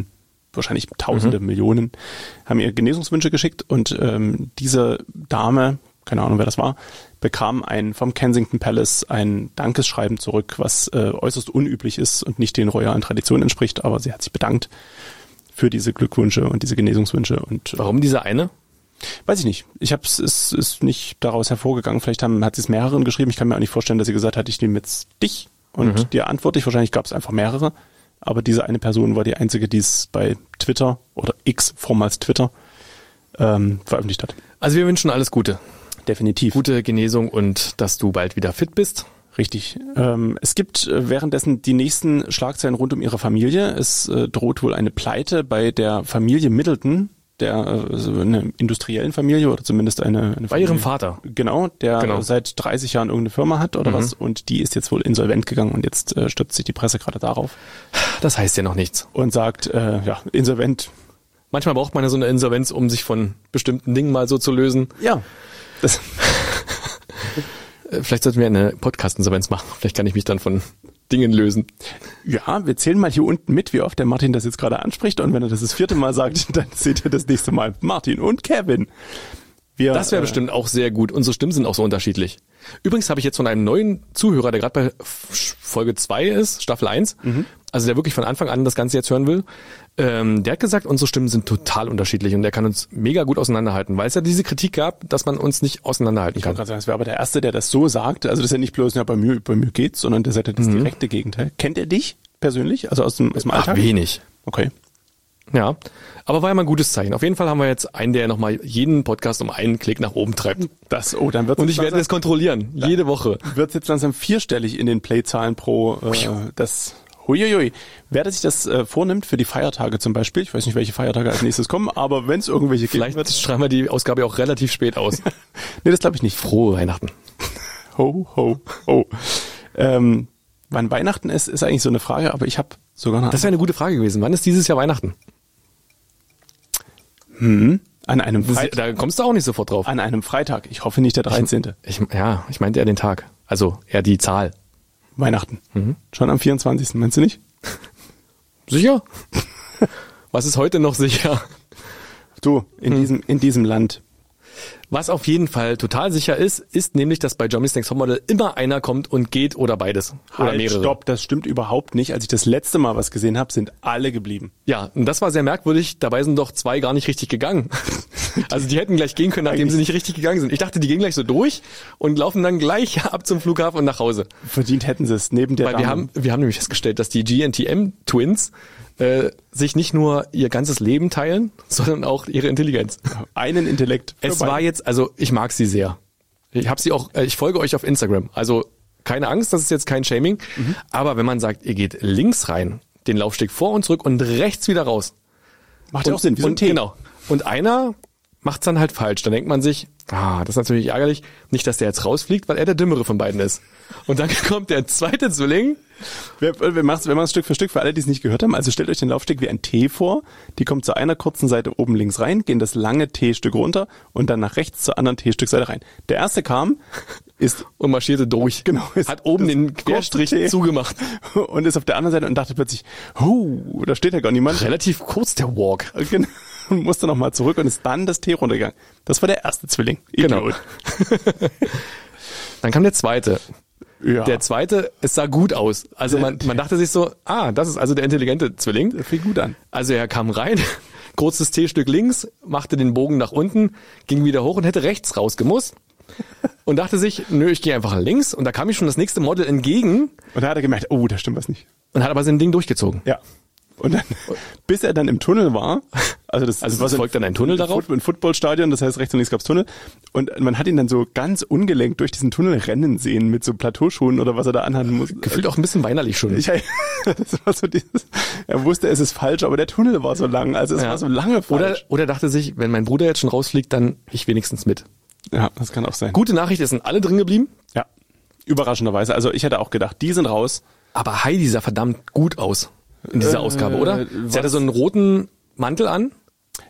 wahrscheinlich Tausende, mhm. Millionen, haben ihr Genesungswünsche geschickt und ähm, diese Dame, keine Ahnung, wer das war, bekam ein vom Kensington Palace ein Dankesschreiben zurück, was äh, äußerst unüblich ist und nicht den royalen Traditionen entspricht, aber sie hat sich bedankt für diese Glückwünsche und diese Genesungswünsche. Und warum diese eine? Weiß ich nicht. Ich habe es ist, ist nicht daraus hervorgegangen. Vielleicht haben, hat sie es mehreren geschrieben. Ich kann mir auch nicht vorstellen, dass sie gesagt hat, ich nehme jetzt dich und mhm. dir antworte ich. Wahrscheinlich gab es einfach mehrere. Aber diese eine Person war die einzige, die es bei Twitter oder X, vormals Twitter, ähm, veröffentlicht hat. Also wir wünschen alles Gute. Definitiv. Gute Genesung und dass du bald wieder fit bist. Richtig. Ähm, es gibt währenddessen die nächsten Schlagzeilen rund um ihre Familie. Es äh, droht wohl eine Pleite bei der Familie Middleton, der also eine industriellen Familie oder zumindest eine, eine bei Familie, ihrem Vater. Genau, der genau. seit dreißig Jahren irgendeine Firma hat oder mhm. was und die ist jetzt wohl insolvent gegangen und jetzt äh, stürzt sich die Presse gerade darauf. Das heißt ja noch nichts. Und sagt, äh, ja, insolvent. Manchmal braucht man ja so eine Insolvenz, um sich von bestimmten Dingen mal so zu lösen. Ja. Das Vielleicht sollten wir eine Podcast-Insolvenz machen. Vielleicht kann ich mich dann von Dingen lösen. Ja, wir zählen mal hier unten mit, wie oft der Martin das jetzt gerade anspricht. Und wenn er das das vierte Mal sagt, dann seht ihr das nächste Mal Martin und Kevin. Wir, das wäre äh, bestimmt auch sehr gut. Unsere Stimmen sind auch so unterschiedlich. Übrigens habe ich jetzt von einem neuen Zuhörer, der gerade bei Folge zwei ist, Staffel eins, mhm. also der wirklich von Anfang an das Ganze jetzt hören will, ähm, der hat gesagt, unsere Stimmen sind total unterschiedlich und der kann uns mega gut auseinanderhalten, weil es ja diese Kritik gab, dass man uns nicht auseinanderhalten ich kann. Ich wollte gerade sagen, es wäre aber der Erste, der das so sagt. Also das ist ja nicht bloß, ja, bei mir, bei mir geht's, sondern der sagt ja das mhm. direkte Gegenteil. Kennt er dich persönlich? Also aus dem, aus dem Alltag? Ach, wenig. Okay. Ja, aber war ja mal ein gutes Zeichen. Auf jeden Fall haben wir jetzt einen, der nochmal jeden Podcast um einen Klick nach oben treibt. Das, oh, dann wird's Und ich werde das kontrollieren, jede Woche. Wird jetzt langsam vierstellig in den Playzahlen pro, äh, das, huiuiui. Wer sich das äh, vornimmt für die Feiertage zum Beispiel, ich weiß nicht, welche Feiertage als nächstes kommen, aber wenn es irgendwelche gibt. Vielleicht wird, schreiben wir die Ausgabe auch relativ spät aus. Nee, das glaube ich nicht. Frohe Weihnachten. Ho, ho, ho. Ähm, wann Weihnachten ist, ist eigentlich so eine Frage, aber ich habe sogar eine. Das wäre eine gute Frage gewesen. Wann ist dieses Jahr Weihnachten? Hm, an einem Freitag. Da kommst du auch nicht sofort drauf. An einem Freitag. Ich hoffe nicht der dreizehnte. Ich, ich, ja, ich meinte eher den Tag. Also eher die Zahl. Weihnachten. Mhm. Schon am vierundzwanzigsten Meinst du nicht? Sicher? Was ist heute noch sicher? Du, in hm. diesem, in diesem Land. Was auf jeden Fall total sicher ist, ist nämlich, dass bei Germany's Next Topmodel immer einer kommt und geht oder beides. Halt, oder mehrere. Stopp, das stimmt überhaupt nicht. Als ich das letzte Mal was gesehen habe, sind alle geblieben. Ja, und das war sehr merkwürdig. Dabei sind doch zwei gar nicht richtig gegangen. Also die hätten gleich gehen können, nachdem sie nicht richtig gegangen sind. Ich dachte, die gehen gleich so durch und laufen dann gleich ab zum Flughafen und nach Hause. Verdient hätten sie es neben der Weil wir haben, wir haben nämlich festgestellt, dass die G N T M-Twins äh, sich nicht nur ihr ganzes Leben teilen, sondern auch ihre Intelligenz. Einen Intellekt. Es war jetzt, also ich mag sie sehr. Ich habe sie auch, ich folge euch auf Instagram. Also keine Angst, das ist jetzt kein Shaming. Mhm. Aber wenn man sagt, ihr geht links rein, den Laufsteg vor und zurück und rechts wieder raus. Macht ja auch Sinn, wie so ein und, Tee. Genau. Und einer macht's dann halt falsch. Dann denkt man sich, ah, das ist natürlich ärgerlich. Nicht, dass der jetzt rausfliegt, weil er der Dümmere von beiden ist. Und dann kommt der zweite Zwilling. Wir, wir machen wir es Stück für Stück für alle, die es nicht gehört haben. Also stellt euch den Laufsteg wie ein T vor. Die kommt zu einer kurzen Seite oben links rein, gehen das lange T-Stück runter und dann nach rechts zur anderen T-Stück-Seite rein. Der erste kam, ist und marschierte durch. Genau. Hat oben den Querstrich zugemacht. Und ist auf der anderen Seite und dachte plötzlich, oh, da steht ja gar niemand. Relativ kurz der Walk. Genau. Und musste nochmal zurück und ist dann das T runtergegangen. Das war der erste Zwilling. Idiot. Genau. Dann kam der zweite. Ja. Der zweite, es sah gut aus. Also man, man dachte sich so, ah, das ist also der intelligente Zwilling. Das fing gut an. Also er kam rein, kurzes T-Stück links, machte den Bogen nach unten, ging wieder hoch und hätte rechts rausgemusst. Und dachte sich, nö, ich gehe einfach links. Und da kam ich schon das nächste Model entgegen. Und da hat er gemerkt, oh, da stimmt was nicht. Und hat aber sein Ding durchgezogen. Ja. Und dann, bis er dann im Tunnel war, also das, also das war so folgt dann ein Tunnel darauf? Ein Footballstadion, das heißt rechts und links gab's Tunnel. Und man hat ihn dann so ganz ungelenkt durch diesen Tunnel rennen sehen mit so Plateauschuhen oder was er da anhaben muss. Gefühlt auch ein bisschen weinerlich schon. Ich, das war so dieses, er wusste, es ist falsch, aber der Tunnel war so lang, also es ja. war so lange falsch. Oder, oder dachte sich, wenn mein Bruder jetzt schon rausfliegt, dann ich wenigstens mit. Ja, das kann auch sein. Gute Nachricht, es sind alle drin geblieben. Ja, überraschenderweise. Also ich hätte auch gedacht, die sind raus. Aber Heidi sah verdammt gut aus in dieser äh, Ausgabe, oder? Sie was? hatte so einen roten Mantel an.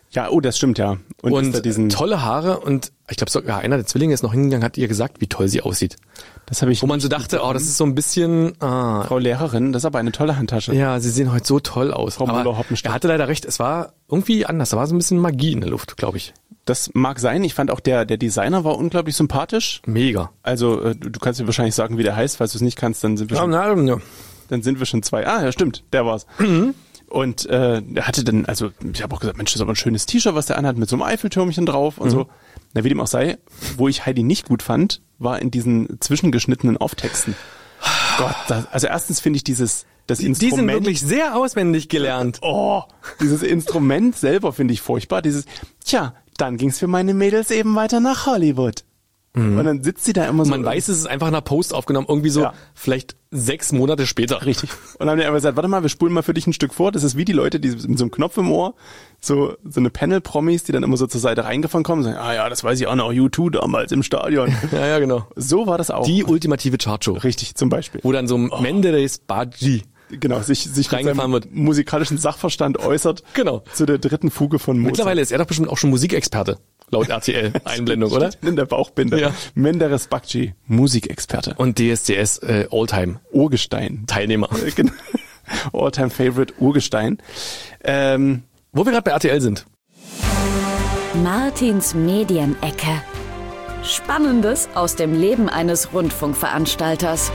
Ja, oh, das stimmt, ja. Und, ist da diesen, tolle Haare und ich glaube sogar einer der Zwillinge ist noch hingegangen, hat ihr gesagt, wie toll sie aussieht. das habe ich. Wo man so dachte, oh, das ist so ein bisschen, ah, Frau Lehrerin, das ist aber eine tolle Handtasche. ja, sie sehen heute so toll aus. Frau Aber Müller-Hoppenstedt. er hatte leider recht, es war irgendwie anders, da war so ein bisschen Magie in der Luft, glaube ich. Das mag sein. Ich fand auch der, der Designer war unglaublich sympathisch. Mega. Also, äh, du, du kannst mir wahrscheinlich sagen, wie der heißt. Falls du es nicht kannst, dann sind wir schon, na, na. dann sind wir schon zwei. Ah, ja, stimmt. Der war's. Und, äh, er hatte dann, also, ich habe auch gesagt, Mensch, das ist aber ein schönes T-Shirt, was der anhat, mit so einem Eiffeltürmchen drauf und so. Na, wie dem auch sei, wo ich Heidi nicht gut fand, war in diesen zwischengeschnittenen Auftexten. Gott, das, also erstens finde ich dieses, das Die sind Instrument. wirklich sehr auswendig gelernt. Oh, dieses Instrument selber finde ich furchtbar. Dieses, tja, dann ging's für meine Mädels eben weiter nach Hollywood. Und dann sitzt sie da immer so. Man weiß, es ist einfach in einer Post aufgenommen, irgendwie so Ja. vielleicht sechs Monate später. Richtig. Und dann haben die einfach gesagt, warte mal, wir spulen mal für dich ein Stück vor. Das ist wie die Leute, die mit so einem Knopf im Ohr, so, so eine Panel-Promis, die dann immer so zur Seite reingefahren kommen und sagen, ah ja, das weiß ich auch noch, U zwei damals im Stadion. Ja, ja, genau. So war das auch. Die ultimative Chartshow. Richtig, zum Beispiel. Wo dann so ein Menderes Badji. Genau, sich, sich mit Reingefahren seinem wird. musikalischen Sachverstand äußert. Genau. Zu der dritten Fuge von Mozart. Mittlerweile ist er doch bestimmt auch schon Musikexperte. Laut R T L-Einblendung, oder? In der Bauchbinde. Ja. Menderes Bakci, Musikexperte. Und D S D S äh, Alltime Urgestein. Teilnehmer. Genau. All-time favorite Urgestein. Ähm, Wo wir gerade bei R T L sind. Martins Medienecke. Spannendes aus dem Leben eines Rundfunkveranstalters.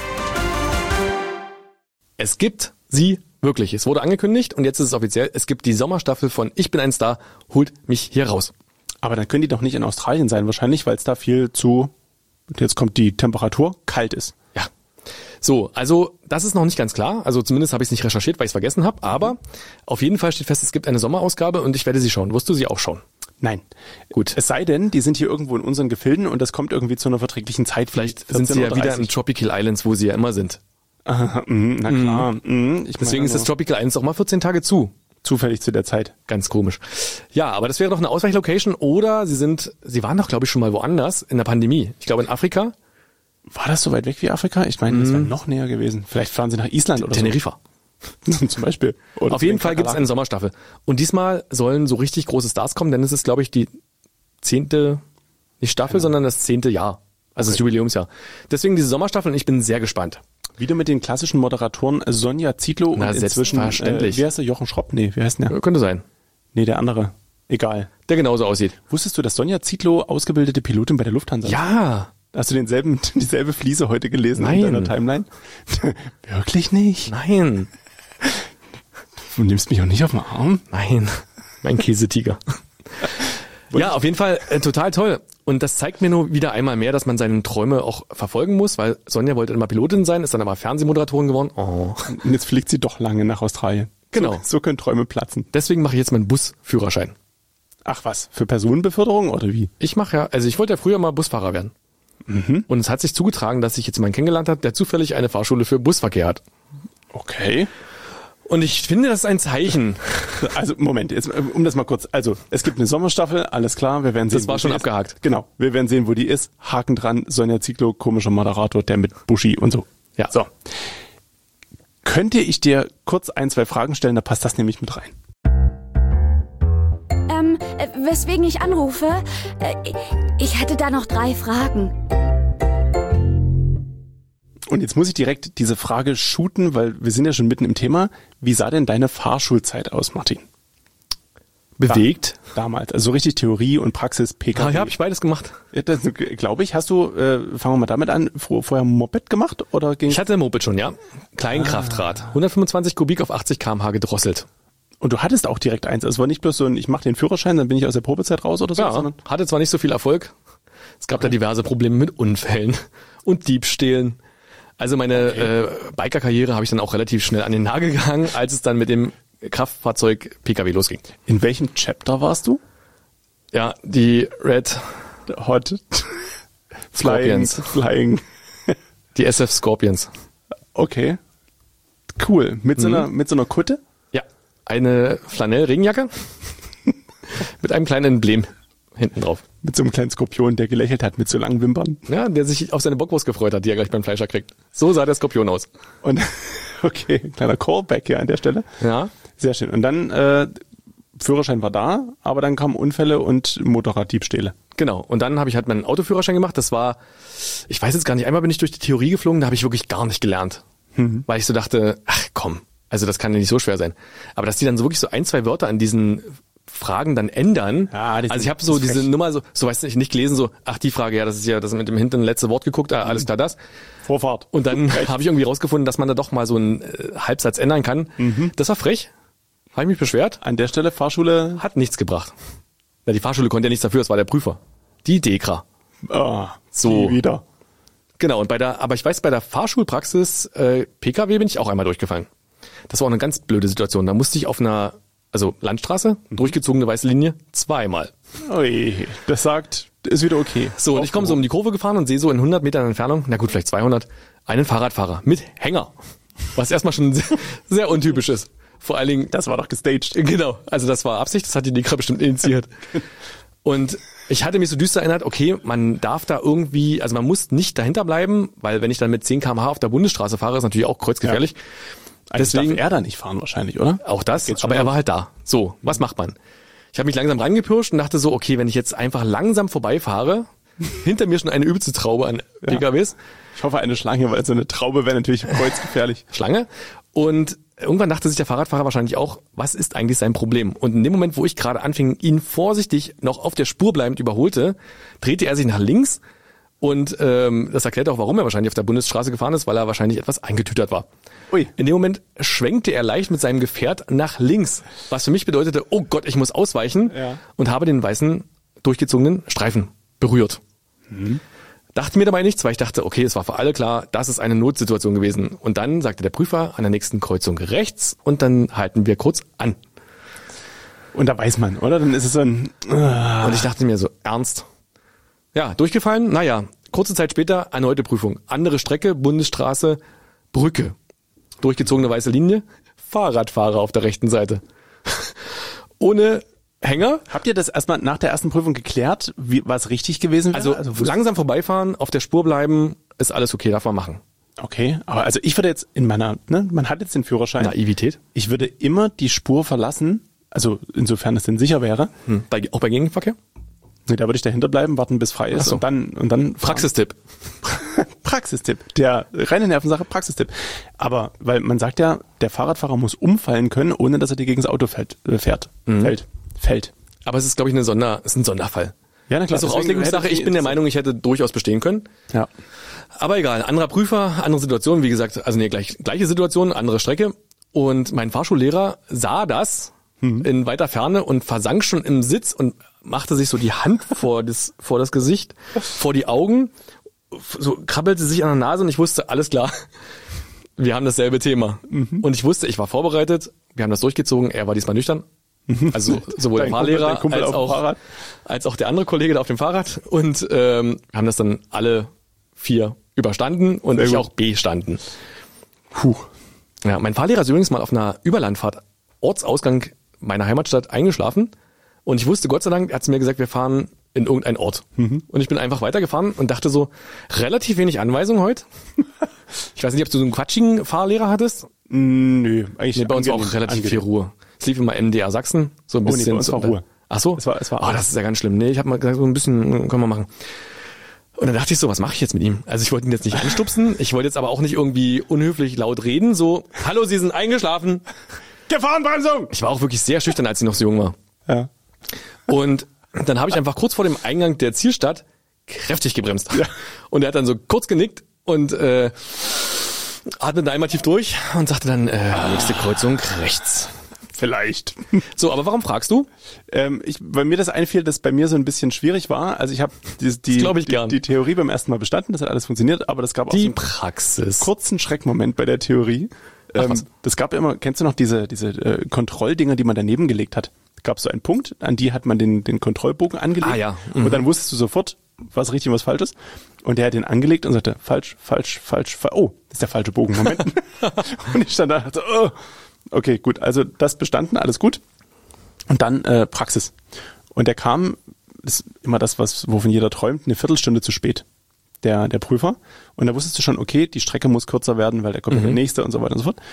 Es gibt sie wirklich. Es wurde angekündigt und jetzt ist es offiziell. Es gibt die Sommerstaffel von Ich bin ein Star, holt mich hier raus. aber dann können die doch nicht in Australien sein, wahrscheinlich, weil es da viel zu, jetzt kommt die Temperatur, kalt ist. Ja. So, also das ist noch nicht ganz klar. Also zumindest habe ich es nicht recherchiert, weil ich es vergessen habe. Aber auf jeden Fall steht fest, es gibt eine Sommerausgabe und ich werde sie schauen. Wirst du sie auch schauen? Nein. Gut. Es sei denn, die sind hier irgendwo in unseren Gefilden und das kommt irgendwie zu einer verträglichen Zeit. Vielleicht sind sie ja wieder in Tropical Islands, wo sie ja immer sind. Aha, mh, na klar. Mhm. Ich Deswegen meine, ist das Tropical Islands auch mal vierzehn Tage zu. zufällig zu der Zeit. Ganz komisch. Ja, aber das wäre doch eine Ausweichlocation oder sie sind, sie waren doch, glaube ich, schon mal woanders in der Pandemie. Ich glaube in Afrika. War das so weit weg wie Afrika? Ich meine, das wäre noch näher gewesen. Vielleicht fahren sie nach Island oder Teneriffa. so. Zum Beispiel. Oder Auf zu jeden den Fall gibt es eine Kakerlaken. Sommerstaffel. Und diesmal sollen so richtig große Stars kommen, denn es ist, glaube ich, die zehnte, nicht Staffel, sondern das zehnte Jahr. Also das Jubiläumsjahr. Deswegen diese Sommerstaffel und ich bin sehr gespannt. Wieder mit den klassischen Moderatoren Sonja Zietlow Na, und inzwischen, selbstverständlich. äh, wie heißt der, Jochen Schropp? Nee, wie heißt der? Äh, Könnte sein. Nee, der andere. Egal. Der genauso aussieht. Wusstest du, dass Sonja Zietlow ausgebildete Pilotin bei der Lufthansa ist? Ja. Hast du denselben, dieselbe Fliese heute gelesen Nein. in deiner Timeline? Wirklich nicht? Nein. Du nimmst mich auch nicht auf den Arm? Nein. Mein Käsetiger. Ja, auf jeden Fall äh, total toll. Und das zeigt mir nur wieder einmal mehr, dass man seine Träume auch verfolgen muss, weil Sonja wollte immer Pilotin sein, ist dann aber Fernsehmoderatorin geworden. Oh. Und jetzt fliegt sie doch lange nach Australien. Genau. So, so können Träume platzen. Deswegen mache ich jetzt meinen Busführerschein. Ach was, für Personenbeförderung oder wie? Ich mache ja, also ich wollte ja früher mal Busfahrer werden. Mhm. Und es hat sich zugetragen, dass ich jetzt jemanden kennengelernt habe, der zufällig eine Fahrschule für Busverkehr hat. Okay. Und ich finde, das ist ein Zeichen. Also Moment, jetzt um das mal kurz. Also es gibt eine Sommerstaffel, alles klar. Wir werden sehen. Das war wo schon die abgehakt. Ist. Genau. Wir werden sehen, wo die ist. Haken dran. Sonja Zietlow, komischer Moderator, der mit Buschi und so. Ja. So. Könnte ich dir kurz ein, zwei Fragen stellen? Da passt das nämlich mit rein. Ähm, äh, weswegen ich anrufe? Äh, ich hätte da noch drei Fragen. Und jetzt muss ich direkt diese Frage shooten, weil wir sind ja schon mitten im Thema. Wie sah denn deine Fahrschulzeit aus, Martin? Bewegt. Da, damals. Also so richtig Theorie und Praxis, P K W. Ah, ja, habe ich beides gemacht. Ja, das glaube ich. Hast du, äh, fangen wir mal damit an, vor, vorher Moped gemacht? Oder ging Ich hatte ein Moped schon, ja. Kleinkraftrad. hundertfünfundzwanzig Kubik auf achtzig Kilometer pro Stunde gedrosselt. Und du hattest auch direkt eins. Also es war nicht bloß so ein, ich mache den Führerschein, dann bin ich aus der Probezeit raus oder so. Ja, Sondern hatte zwar nicht so viel Erfolg. Es gab da diverse Probleme mit Unfällen und Diebstählen. Also meine Okay. äh, Biker-Karriere habe ich dann auch relativ schnell an den Nagel gehangen, als es dann mit dem Kraftfahrzeug P K W losging. in welchem Chapter warst du? Ja, die Red, Hot. Flying. Scorpions. Flying. die S F Scorpions. Okay. Cool. Mit so einer, mit so einer Kutte? Ja, eine Flanell-Regenjacke mit einem kleinen Emblem hinten drauf. Mit so einem kleinen Skorpion, der gelächelt hat mit so langen Wimpern. Ja, der sich auf seine Bockwurst gefreut hat, die er gleich beim Fleischer kriegt. So sah der Skorpion aus. Und okay, kleiner Callback hier an der Stelle. Ja. Sehr schön. Und dann äh, Führerschein war da, aber dann kamen Unfälle und Motorraddiebstähle. Genau. Und dann habe ich halt meinen Autoführerschein gemacht. Das war, ich weiß jetzt gar nicht, einmal bin ich durch die Theorie geflogen, da habe ich wirklich gar nicht gelernt. Mhm. Weil ich so dachte, ach komm, also das kann ja nicht so schwer sein. Aber dass die dann so wirklich so ein, zwei Wörter an diesen Fragen dann ändern. Ja, also ich habe so diese frech. Nummer so, so weißt du, nicht gelesen, so, ach die Frage, ja, das ist ja das mit dem hinten letzte Wort geguckt, ah, alles klar das. Vorfahrt. Und dann habe ich irgendwie rausgefunden, dass man da doch mal so einen äh, Halbsatz ändern kann. Mhm. Das war frech. Habe ich mich beschwert. An der Stelle Fahrschule hat nichts gebracht. Ja, die Fahrschule konnte ja nichts dafür, es war der Prüfer. Die Dekra. Ah, so wieder. Genau, und bei der, aber ich weiß, bei der Fahrschulpraxis äh, P K W bin ich auch einmal durchgefallen. Das war auch eine ganz blöde Situation. Da musste ich auf einer, also Landstraße, durchgezogene weiße Linie, zweimal. Ui, das sagt, ist wieder okay. So, und ich komme so um die Kurve gefahren und sehe so in hundert Metern Entfernung, na gut, vielleicht zweihundert, einen Fahrradfahrer mit Hänger. Was erstmal schon sehr, sehr untypisch ist. Vor allen Dingen, das war doch gestaged. Genau, also das war Absicht, das hat die Dekra bestimmt initiiert. Und ich hatte mich so düster erinnert, okay, man darf da irgendwie, also man muss nicht dahinter bleiben, weil wenn ich dann mit zehn Kilometer pro Stunde auf der Bundesstraße fahre, ist natürlich auch kreuzgefährlich. Ja. Also deswegen darf er da nicht fahren wahrscheinlich, oder? Auch das, aber er war halt da. So, was macht man? Ich habe mich langsam rangepirscht und dachte so, okay, wenn ich jetzt einfach langsam vorbeifahre, hinter mir schon eine übelste Traube an P K Ws. Ich hoffe eine Schlange, weil so eine Traube wäre natürlich kreuzgefährlich. Schlange. Und irgendwann dachte sich der Fahrradfahrer wahrscheinlich auch, was ist eigentlich sein Problem? Und in dem Moment, wo ich gerade anfing, ihn vorsichtig noch auf der Spur bleibend überholte, drehte er sich nach links und ähm, das erklärt auch, warum er wahrscheinlich auf der Bundesstraße gefahren ist, weil er wahrscheinlich etwas eingetütert war. Ui. In dem Moment schwenkte er leicht mit seinem Gefährt nach links, was für mich bedeutete, oh Gott, ich muss ausweichen, ja. Und habe den weißen, durchgezogenen Streifen berührt. Mhm. Dachte mir dabei nichts, weil ich dachte, okay, es war für alle klar, das ist eine Notsituation gewesen. Und dann sagte der Prüfer an der nächsten Kreuzung rechts und dann halten wir kurz an. Und da weiß man, oder? Dann ist es so ein... Und ich dachte mir so, ernst? Ja, durchgefallen? Naja, kurze Zeit später erneute Prüfung. Andere Strecke, Bundesstraße, Brücke. Durchgezogene weiße Linie, Fahrradfahrer auf der rechten Seite. Ohne... Hänger. Habt ihr das erstmal nach der ersten Prüfung geklärt, wie, was richtig gewesen wäre? Also, also langsam vorbeifahren, auf der Spur bleiben, ist alles okay, darf man machen. Okay, aber also ich würde jetzt in meiner, ne, man hat jetzt den Führerschein. Naivität. Ich würde immer die Spur verlassen, also insofern es denn sicher wäre. Hm. Bei, auch bei Gegenverkehr? Nee, da würde ich dahinter bleiben, warten bis frei ist so. und dann und dann Praxistipp. Praxistipp. Der reine Nervensache, Praxistipp. Aber weil man sagt ja, der Fahrradfahrer muss umfallen können, ohne dass er dir gegen das Auto fällt. Äh, fährt. Mhm. Fällt. Fällt. Aber es ist, glaube ich, eine Sonder, es ist ein Sonderfall. Ja, na klar. Das ist auch Auslegungssache. Ich bin der Meinung, ich hätte durchaus bestehen können. Ja. Aber egal. Anderer Prüfer, andere Situation. Wie gesagt, also nee, gleich, gleiche Situation, andere Strecke. Und mein Fahrschullehrer sah das mhm. in weiter Ferne und versank schon im Sitz und machte sich so die Hand vor das, vor das Gesicht, vor die Augen, so krabbelte sich an der Nase und ich wusste, alles klar. Wir haben dasselbe Thema. Mhm. Und ich wusste, ich war vorbereitet. Wir haben das durchgezogen. Er war diesmal nüchtern. Also sowohl der Fahrlehrer Kumpel, als, auch, als auch der andere Kollege da auf dem Fahrrad. Und ähm, haben das dann alle vier überstanden und Sehr ich gut. auch bestanden. Puh. Ja, mein Fahrlehrer ist übrigens mal auf einer Überlandfahrt Ortsausgang meiner Heimatstadt eingeschlafen. Und ich wusste, Gott sei Dank, er hat mir gesagt, wir fahren in irgendeinen Ort. Mhm. Und ich bin einfach weitergefahren und dachte so, relativ wenig Anweisung heute. Ich weiß nicht, ob du so einen quatschigen Fahrlehrer hattest. Nö, eigentlich nee, bei uns war auch relativ angenehm. Viel Ruhe. Es lief immer M D R Sachsen, so ein bisschen. Oh, nee, bei uns war Ruhe. Ach so? Es war, es war oh, das ist ja ganz schlimm. Nee, ich habe mal gesagt, so ein bisschen können wir machen. Und dann dachte ich so, was mache ich jetzt mit ihm? Also ich wollte ihn jetzt nicht anstupsen, ich wollte jetzt aber auch nicht irgendwie unhöflich laut reden, so, hallo, Sie sind eingeschlafen. Gefahrenbremsung! Ich war auch wirklich sehr schüchtern, als ich noch so jung war. Ja. Und dann habe ich einfach kurz vor dem Eingang der Zielstadt kräftig gebremst. Ja. Und er hat dann so kurz genickt und äh, atmete einmal tief durch und sagte dann, äh, nächste Kreuzung rechts. Vielleicht. So, aber warum fragst du? Ähm, ich, weil mir das einfiel, dass bei mir so ein bisschen schwierig war. Also ich habe die, die, ich die, die Theorie beim ersten Mal bestanden, das hat alles funktioniert, aber das gab auch die so einen Praxis. kurzen Schreckmoment bei der Theorie. Ach, ähm, das gab immer, kennst du noch diese diese äh, Kontrolldinger, die man daneben gelegt hat? Es gab so einen Punkt, an die hat man den den Kontrollbogen angelegt. Ah, ja. Mhm. Und dann wusstest du sofort, was richtig und was falsch ist. Und der hat den angelegt und sagte, falsch, falsch, falsch, falsch. Oh, das ist der falsche Bogen. Moment. Und ich stand da und dachte, oh. Okay, gut. Also das bestanden, alles gut. Und dann äh, Praxis. Und der kam, das ist immer das, was wovon jeder träumt, eine Viertelstunde zu spät, der der Prüfer. Und da wusstest du schon, okay, die Strecke muss kürzer werden, weil der kommt mhm. der nächste und so weiter und so fort.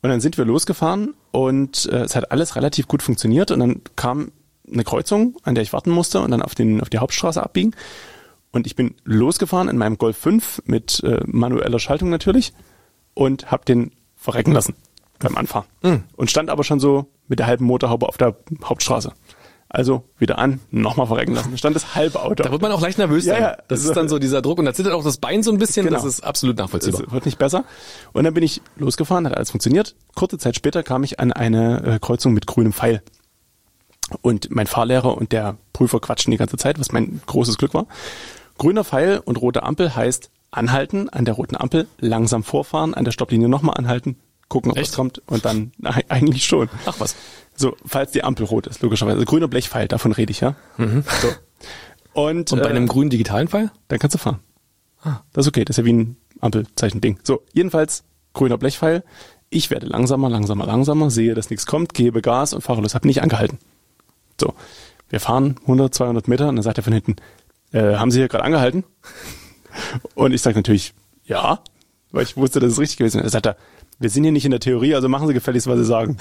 Und dann sind wir losgefahren und äh, es hat alles relativ gut funktioniert und dann kam eine Kreuzung, an der ich warten musste und dann auf, den, auf die Hauptstraße abbiegen. Und ich bin losgefahren in meinem Golf fünf mit äh, manueller Schaltung natürlich und habe den verrecken lassen beim Anfahren. Mhm. Und stand aber schon so mit der halben Motorhaube auf der Hauptstraße. Also wieder an, nochmal verrecken lassen. Da stand das halbe Auto. Da wird man auch leicht nervös sein. Ja, ja. Das ist dann so dieser Druck und da zittert auch das Bein so ein bisschen. Genau. Das ist absolut nachvollziehbar. Das wird nicht besser. Und dann bin ich losgefahren, hat alles funktioniert. Kurze Zeit später kam ich an eine äh, Kreuzung mit grünem Pfeil. Und mein Fahrlehrer und der Prüfer quatschen die ganze Zeit, was mein großes Glück war. Grüner Pfeil und rote Ampel heißt anhalten, an der roten Ampel langsam vorfahren, an der Stopplinie nochmal anhalten, gucken, ob Echt? was kommt und dann na, eigentlich schon. Ach was. So, falls die Ampel rot ist, logischerweise. Also grüner Blechpfeil, davon rede ich, ja. Mhm. So. Und, Und bei äh, einem grünen digitalen Pfeil? dann kannst du fahren. Ah. Das ist okay, das ist ja wie ein Ampelzeichen-Ding. So, jedenfalls grüner Blechpfeil. Ich werde langsamer, langsamer, langsamer, sehe, dass nichts kommt, gebe Gas und fahre los, habe nicht angehalten. So, wir fahren hundert, zweihundert Meter und dann sagt er von hinten, äh, haben Sie hier gerade angehalten? Und ich sage natürlich, ja, weil ich wusste, dass es richtig gewesen ist. Er sagt er, wir sind hier nicht in der Theorie, also machen Sie gefälligst, was Sie sagen.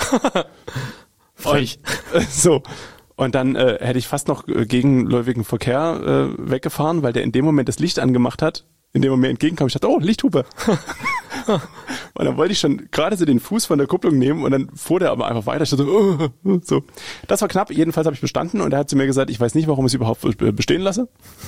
Frech. Und, so. Und dann äh, hätte ich fast noch äh, gegenläufigen Verkehr äh, weggefahren, weil der in dem Moment das Licht angemacht hat, in dem er mir entgegenkam. Ich dachte, oh, Lichthupe. Und dann wollte ich schon gerade so den Fuß von der Kupplung nehmen und dann fuhr der aber einfach weiter. Ich dachte, oh, oh, so. Das war knapp. Jedenfalls habe ich bestanden und er hat zu mir gesagt, ich weiß nicht, warum ich es überhaupt bestehen lasse.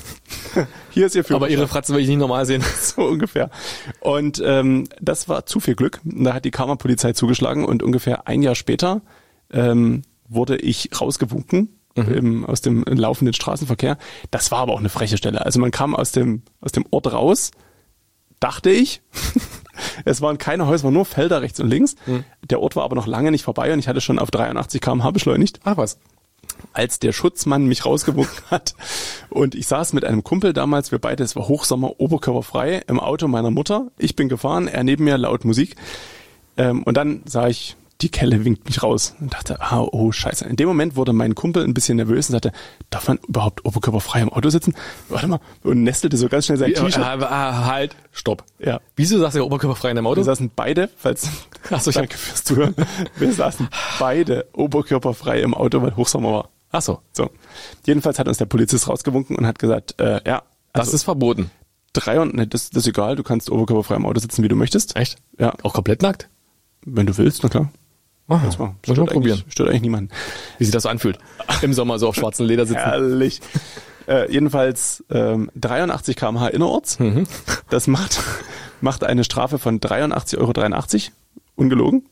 Hier ist Ihr Führerschein. Aber Ihre Fratze will ich nicht normal sehen. So ungefähr. Und ähm, das war zu viel Glück. Da hat die Kammerpolizei zugeschlagen und ungefähr ein Jahr später ähm, wurde ich rausgewunken mhm. im, aus dem laufenden Straßenverkehr. Das war aber auch eine freche Stelle. Also man kam aus dem aus dem Ort raus, dachte ich. Es waren keine Häuser, es waren nur Felder rechts und links. Mhm. Der Ort war aber noch lange nicht vorbei und ich hatte schon auf dreiundachtzig Kilometer pro Stunde beschleunigt. Ach was. Als der Schutzmann mich rausgewunken hat. Und ich saß mit einem Kumpel damals, wir beide, es war Hochsommer, oberkörperfrei, im Auto meiner Mutter. Ich bin gefahren, er neben mir, laut Musik. Ähm, und dann sah ich, die Kelle winkt mich raus und dachte, ah, oh scheiße. In dem Moment wurde mein Kumpel ein bisschen nervös und sagte, darf man überhaupt oberkörperfrei im Auto sitzen? Warte mal. Und nestelte so ganz schnell sein T-Shirt. Ah, ah, halt, stopp. Ja. Wieso sagst du oberkörperfrei in deinem Auto? Wir saßen beide, falls, Ach so, ich danke fürs Zuhören. Wir saßen beide oberkörperfrei im Auto, weil Hochsommer war. Ach so. So. Jedenfalls hat uns der Polizist rausgewunken und hat gesagt, äh, ja. Das Also ist verboten. drei und, ne, das, das ist egal, du kannst oberkörperfrei im Auto sitzen, wie du möchtest. Echt? Ja. Auch komplett nackt? Wenn du willst, na klar. Ah, Kannst mal. muss man probieren. Eigentlich, stört eigentlich niemanden. Wie sich das so anfühlt. Im Sommer so auf schwarzen Leder sitzen. Herrlich. Äh, jedenfalls ähm, dreiundachtzig Kilometer pro Stunde innerorts. Mhm. Das macht, macht eine Strafe von dreiundachtzig Euro dreiundachtzig. Ungelogen.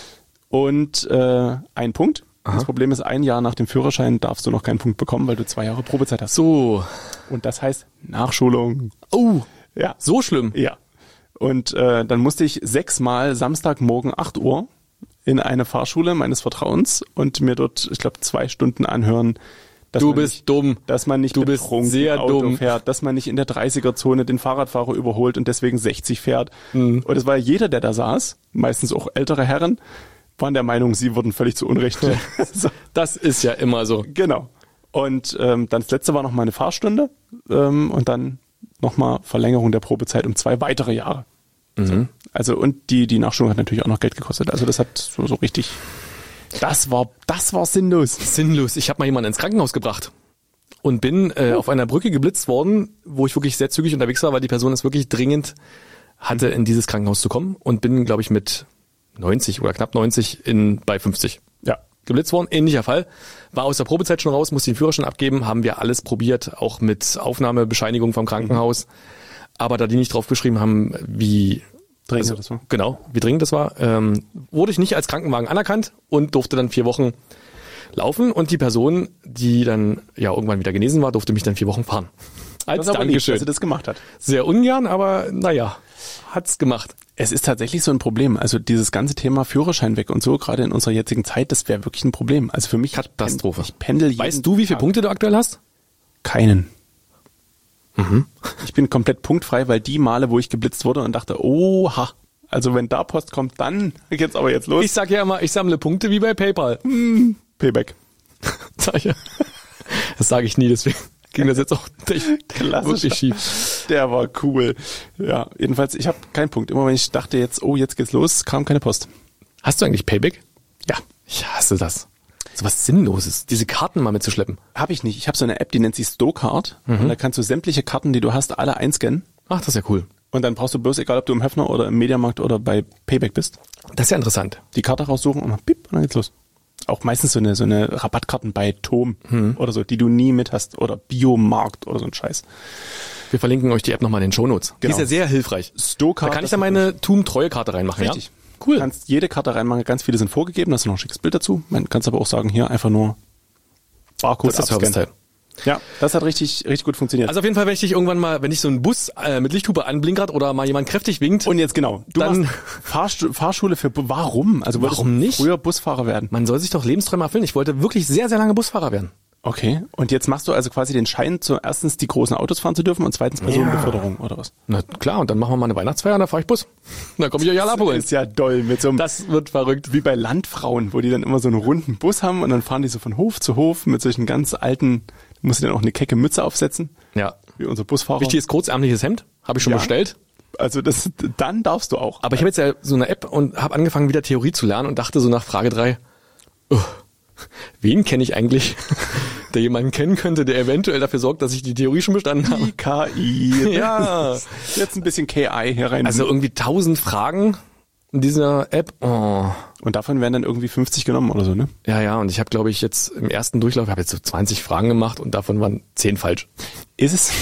Und äh, ein Punkt. Aha. Das Problem ist, ein Jahr nach dem Führerschein darfst du noch keinen Punkt bekommen, weil du zwei Jahre Probezeit hast. So. Und das heißt Nachschulung. Oh, Ja. so schlimm. Ja. Und äh, dann musste ich sechsmal Samstagmorgen acht Uhr in eine Fahrschule meines Vertrauens und mir dort, ich glaube, zwei Stunden anhören, dass Du man bist nicht, dumm. dass man nicht Du bist betrunken sehr Auto dumm. fährt, dass man nicht in der dreißiger-Zone den Fahrradfahrer überholt und deswegen sechzig fährt. Mhm. Und es war jeder, der da saß, meistens auch ältere Herren, waren der Meinung, sie wurden völlig zu Unrecht. So, Das ist ja immer so. genau. Und ähm, dann das letzte war noch mal eine Fahrstunde ähm, und dann nochmal Verlängerung der Probezeit um zwei weitere Jahre. Mhm. Also und die die Nachschulung hat natürlich auch noch Geld gekostet. Also das hat so, so richtig, das war das war sinnlos. Sinnlos. Ich habe mal jemanden ins Krankenhaus gebracht und bin äh, auf einer Brücke geblitzt worden, wo ich wirklich sehr zügig unterwegs war, weil die Person es wirklich dringend hatte, in dieses Krankenhaus zu kommen und bin, glaube ich, mit neunzig oder knapp neunzig in bei fünfzig Ja. geblitzt worden. Ähnlicher Fall. War aus der Probezeit schon raus, musste den Führerschein abgeben, haben wir alles probiert, auch mit Aufnahmebescheinigung vom Krankenhaus. Aber da die nicht draufgeschrieben haben, wie Dringend also, das war. Genau, wie dringend das war, ähm, wurde ich nicht als Krankenwagen anerkannt und durfte dann vier Wochen laufen und die Person, die dann ja irgendwann wieder genesen war, durfte mich dann vier Wochen fahren. Als Das ist aber lieb, Dankeschön. dass sie das gemacht hat. Sehr ungern, aber naja, hat's gemacht. Es ist tatsächlich so ein Problem. Also dieses ganze Thema Führerschein weg und so, gerade in unserer jetzigen Zeit, das wäre wirklich ein Problem. Also für mich Katastrophe. Ich pendel jeden Weißt du, wie viele Tag. Punkte du aktuell hast? Keinen. Mhm. Ich bin komplett punktfrei, weil die Male, wo ich geblitzt wurde und dachte, oha, also wenn da Post kommt, dann geht's aber jetzt los. Ich sag ja immer, ich sammle Punkte wie bei PayPal. Payback. Sag ich ja. Das sage ich nie, deswegen ging das jetzt auch echt Klassisch. wirklich schief. Der war cool. Ja, jedenfalls, ich habe keinen Punkt. Immer wenn ich dachte jetzt, oh, jetzt geht's los, kam keine Post. Hast du eigentlich Payback? Ja. Ich hasse das. So was Sinnloses, diese Karten mal mitzuschleppen. Habe ich nicht. Ich habe so eine App, die nennt sich Stocard. Mhm. Und da kannst du sämtliche Karten, die du hast, alle einscannen. Ach, das ist ja cool. Und dann brauchst du bloß, egal ob du im Höfner oder im Mediamarkt oder bei Payback bist, das ist ja interessant. Die Karte raussuchen und dann, piep, und dann geht's los. Auch meistens so eine so eine Rabattkarten bei Tom hm. oder so, die du nie mit hast. Oder Biomarkt oder so ein Scheiß. Wir verlinken euch die App nochmal in den Shownotes. Genau. Die ist ja sehr hilfreich. Stocard. Da kann ich dann meine Tum-Treue-Karte reinmachen. Richtig. Ja? Cool. Du kannst jede Karte reinmachen. Ganz viele sind vorgegeben. Da ist noch ein schickes Bild dazu. Man kann aber auch sagen, hier einfach nur Barcode das ist der Service-Teil. Ja, das hat richtig richtig gut funktioniert. Also auf jeden Fall, wenn ich dich irgendwann mal, wenn ich so einen Bus äh, mit Lichthupe anblinkert oder mal jemand kräftig winkt. Und jetzt genau, du dann machst Fahrstu- Fahrschule für, warum? Also warum nicht? Früher Busfahrer werden. Man soll sich doch Lebensträume erfüllen. Ich wollte wirklich sehr, sehr lange Busfahrer werden. Okay, und jetzt machst du also quasi den Schein, zu erstens die großen Autos fahren zu dürfen und zweitens Personenbeförderung ja. oder was? Na klar, und dann machen wir mal eine Weihnachtsfeier und dann fahre ich Bus. Dann komme ich euch alle abholen. Das ist ja doll mit so einem, das wird verrückt. Wie bei Landfrauen, wo die dann immer so einen runden Bus haben und dann fahren die so von Hof zu Hof mit solchen ganz alten, musst du dann auch eine kecke Mütze aufsetzen. Ja. Wie unser Busfahrer. Wichtiges kurzärmliches Hemd, habe ich schon ja. bestellt. Also das, dann darfst du auch. Aber ich habe jetzt ja so eine App und habe angefangen wieder Theorie zu lernen und dachte so nach Frage drei, oh, wen kenne ich eigentlich, der jemanden kennen könnte, der eventuell dafür sorgt, dass ich die Theorie schon bestanden habe? Die K I. Ja. Jetzt ein bisschen K I hier rein. Also irgendwie tausend Fragen in dieser App. Oh. Und davon werden dann irgendwie fünfzig genommen oder so, ne? Ja, ja. Und ich habe, glaube ich, jetzt im ersten Durchlauf, ich habe jetzt so zwanzig Fragen gemacht und davon waren zehn falsch. Ist es?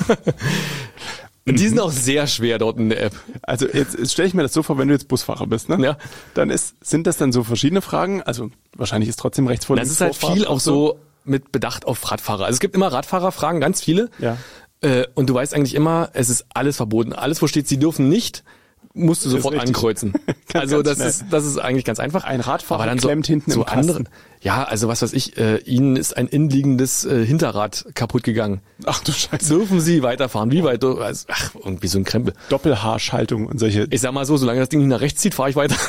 Und die sind auch sehr schwer dort in der App. Also jetzt, jetzt stelle ich mir das so vor, wenn du jetzt Busfahrer bist, ne? Ja. Dann ist, sind das dann so verschiedene Fragen? Also wahrscheinlich ist trotzdem rechts vor. Das ist halt viel auch so mit Bedacht auf Radfahrer. Also es gibt immer Radfahrerfragen, ganz viele. Ja. Äh, und du weißt eigentlich immer, es ist alles verboten. Alles, wo steht, sie dürfen nicht, musst du Das sofort ist richtig. ankreuzen. Also Ganz das schnell. ist das ist eigentlich ganz einfach. Ein Radfahrer Aber dann so, klemmt hinten so im Kasten. andere. Ja, also was weiß ich, äh, ihnen ist ein innenliegendes äh, Hinterrad kaputt gegangen. Ach du Scheiße. Dürfen sie weiterfahren? Wie weit? Also, ach, irgendwie so ein Krempel. Doppelhaarschaltung und solche. Ich sag mal so, solange das Ding nicht nach rechts zieht, fahre ich weiter.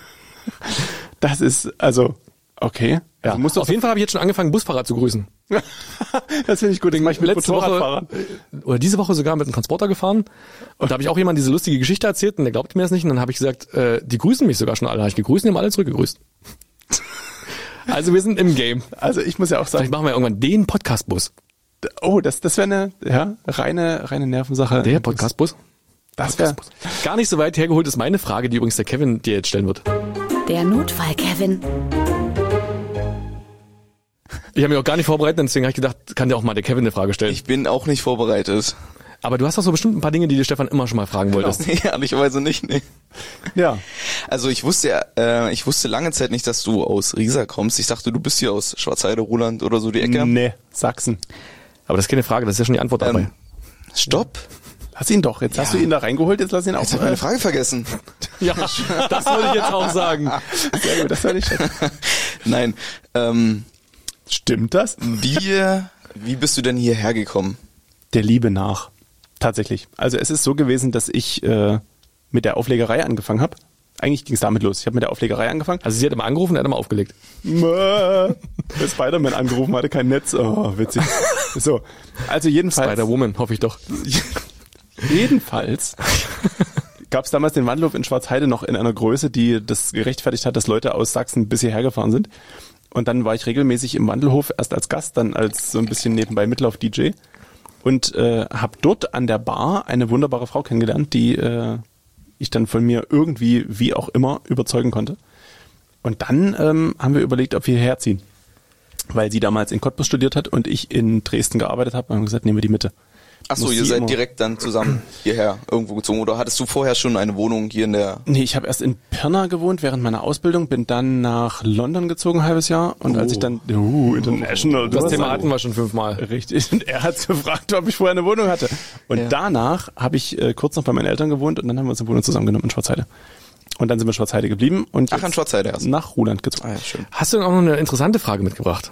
Das ist, also, okay. Ja, Also musst du auf jeden Fall habe ich jetzt schon angefangen, Busfahrer zu grüßen. Das finde ich gut. Das mache ich mit Letzte Woche Motorradfahrern. oder diese Woche sogar mit einem Transporter gefahren und da habe ich auch jemand diese lustige Geschichte erzählt und der glaubte mir das nicht und dann habe ich gesagt, äh, die grüßen mich sogar schon alle. Habe ich gegrüßt und die haben alle zurückgegrüßt. Also wir sind im Game. Also ich muss ja auch Vielleicht sagen, machen wir irgendwann den Podcast-Bus. oh, das, das wäre eine, ja, reine, reine Nervensache. Der Podcast-Bus? Das wäre, Gar nicht so weit hergeholt ist meine Frage, die übrigens der Kevin dir jetzt stellen wird. Der Notfall, Kevin. Ich habe mich auch gar nicht vorbereitet, deswegen habe ich gedacht, kann dir auch mal der Kevin eine Frage stellen. Ich bin auch nicht vorbereitet. Aber du hast doch so bestimmt ein paar Dinge, die dir Stefan immer schon mal fragen wolltest. Nee, ehrlicherweise nicht, nee. ja. Also ich wusste ja, äh, ich wusste lange Zeit nicht, dass du aus Riesa kommst. Ich dachte, du bist hier aus Schwarzheide, Ruland oder so die Ecke. Nee, Sachsen. Aber das ist keine Frage, das ist ja schon die Antwort dabei. Ähm, stopp. Lass ihn doch. Jetzt Ja. hast du ihn da reingeholt, jetzt lass ihn auch. Jetzt habe ich eine Frage vergessen. Ja, das wollte ich jetzt auch sagen. Sehr gut, das war nicht schlecht. Nein, ähm, Stimmt das? wie, wie bist du denn hierher gekommen? Der Liebe nach. Tatsächlich. Also es ist so gewesen, dass ich äh, mit der Auflegerei angefangen habe. Eigentlich ging es damit los. Ich habe mit der Auflegerei angefangen. Also sie hat immer angerufen, er hat immer aufgelegt. Der Spider-Man angerufen, hatte kein Netz. Oh, witzig. So, also jedenfalls. Spider-Woman, hoffe ich doch. Jedenfalls gab es damals den Wandelhof in Schwarzheide noch in einer Größe, die das gerechtfertigt hat, dass Leute aus Sachsen bis hierher gefahren sind. Und dann war ich regelmäßig im Wandelhof, erst als Gast, dann als so ein bisschen nebenbei Mitlauf-D J. Und äh, habe dort an der Bar eine wunderbare Frau kennengelernt, die äh, ich dann von mir irgendwie, wie auch immer, überzeugen konnte. Und dann ähm, haben wir überlegt, ob wir hierher ziehen. Weil sie damals in Cottbus studiert hat und ich in Dresden gearbeitet habe. Und haben gesagt, nehmen wir die Mitte. Ach so, Muss ihr sie seid immer- direkt dann zusammen hierher irgendwo gezogen oder hattest du vorher schon eine Wohnung hier in der... Nee, ich habe erst in Pirna gewohnt während meiner Ausbildung, bin dann nach London gezogen, ein halbes Jahr. Und als ich dann, uh, international. Das du Thema hast- hatten wir schon fünfmal. Richtig. Und er hat gefragt, ob ich vorher eine Wohnung hatte. Und Ja. danach habe ich äh, kurz noch bei meinen Eltern gewohnt und dann haben wir uns eine Wohnung zusammengenommen in Schwarzheide. Und dann sind wir in Schwarzheide geblieben und Ach, jetzt in Schwarzheide erst. nach Ruland gezogen. Ah ja, schön. Hast du denn auch noch eine interessante Frage mitgebracht?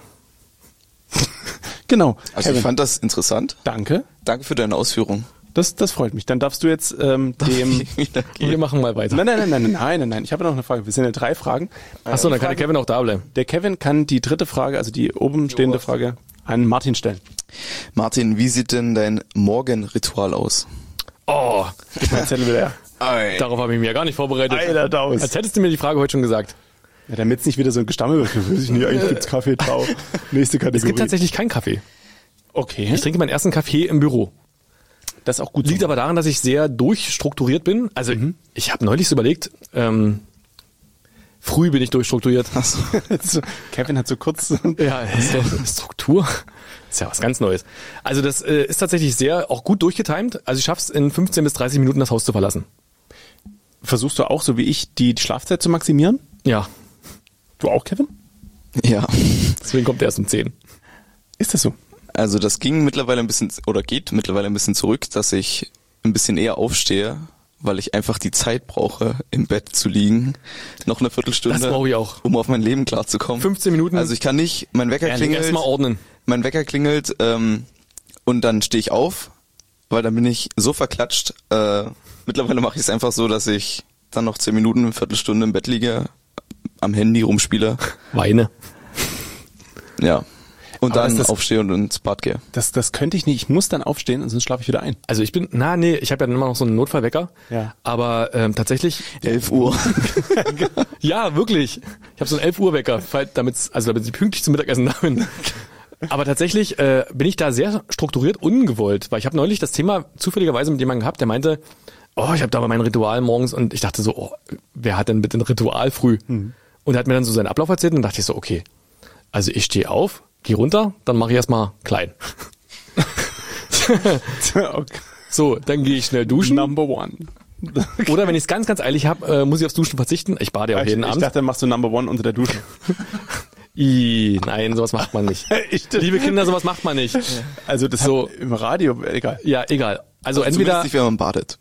Genau. Also Kevin, ich fand das interessant. danke. Danke für deine Ausführung. Das, das freut mich. Dann darfst du jetzt ähm, dem... Wieder Wir gehen. machen mal weiter. Nein, nein, nein, nein, nein, nein, nein. Ich habe noch eine Frage. Wir sind ja drei Fragen. Achso, dann kann der Kevin auch da bleiben. Der Kevin kann die dritte Frage, also die oben stehende Frage, an Martin stellen. Martin, wie sieht denn dein Morgenritual aus? Oh, Gib mal den Zettel wieder her. Ei. Darauf habe ich mich ja gar nicht vorbereitet. Eiler Daus. Als hättest du mir die Frage heute schon gesagt. Ja, damit es nicht wieder so ein Gestammel wird. Weiß ich nicht, eigentlich gibt's Kaffee, Trau. Nächste Kategorie. Es gibt tatsächlich keinen Kaffee. Okay. Ich trinke meinen ersten Kaffee im Büro. Das ist auch gut. Liegt aber daran, dass ich sehr durchstrukturiert bin. Also mhm. ich habe neulich so überlegt, ähm, früh bin ich durchstrukturiert. so, Kevin hat so kurz... ja, Struktur ist ja was ganz Neues. Also das äh, ist tatsächlich sehr auch gut durchgetimt. Also ich schaff's in fünfzehn bis dreißig Minuten das Haus zu verlassen. Versuchst du auch, so wie ich, die Schlafzeit zu maximieren? Ja. Du auch, Kevin? Ja. Deswegen kommt er erst um zehn. Ist das so? Also das ging mittlerweile ein bisschen, oder geht mittlerweile ein bisschen zurück, dass ich ein bisschen eher aufstehe, weil ich einfach die Zeit brauche, im Bett zu liegen. Noch eine Viertelstunde. Das brauche ich auch. Um auf mein Leben klarzukommen. fünfzehn Minuten. Also ich kann nicht, mein Wecker ja, klingelt. Erstmal ordnen. Mein Wecker klingelt ähm, und dann stehe ich auf, weil dann bin ich so verklatscht. Äh, mittlerweile mache ich es einfach so, dass ich dann noch zehn Minuten, eine Viertelstunde im Bett liege, am Handy rumspiele. Weine. Ja. Und Aber dann das, aufstehe und ins Bad gehe. Das, das könnte ich nicht. Ich muss dann aufstehen und sonst schlafe ich wieder ein. Also ich bin, na nee, ich habe ja dann immer noch so einen Notfallwecker. Ja. Aber ähm, tatsächlich elf Uhr. Ja, wirklich. Ich habe so einen elf Uhr Wecker, damit, also damit ich pünktlich zum Mittagessen da bin. Aber tatsächlich äh, bin ich da sehr strukturiert ungewollt, weil ich habe neulich das Thema zufälligerweise mit jemandem gehabt, der meinte, oh, ich habe da aber mein Ritual morgens und ich dachte so, oh, wer hat denn bitte ein Ritual früh? Mhm. Und er hat mir dann so seinen Ablauf erzählt und dachte ich so, okay, also ich stehe auf, geh runter, dann mache ich erstmal klein. Okay. So, dann gehe ich schnell duschen. Number one. Oder wenn ich es ganz, ganz eilig habe, äh, muss ich aufs Duschen verzichten. Ich bade ja auch ich, jeden ich Abend. Ich dachte, dann machst du Number one unter der Dusche. I, nein, sowas macht man nicht. ich, Liebe Kinder, sowas macht man nicht. Also das so im Radio, egal. Ja, egal. Also, also entweder nicht, wenn man badet.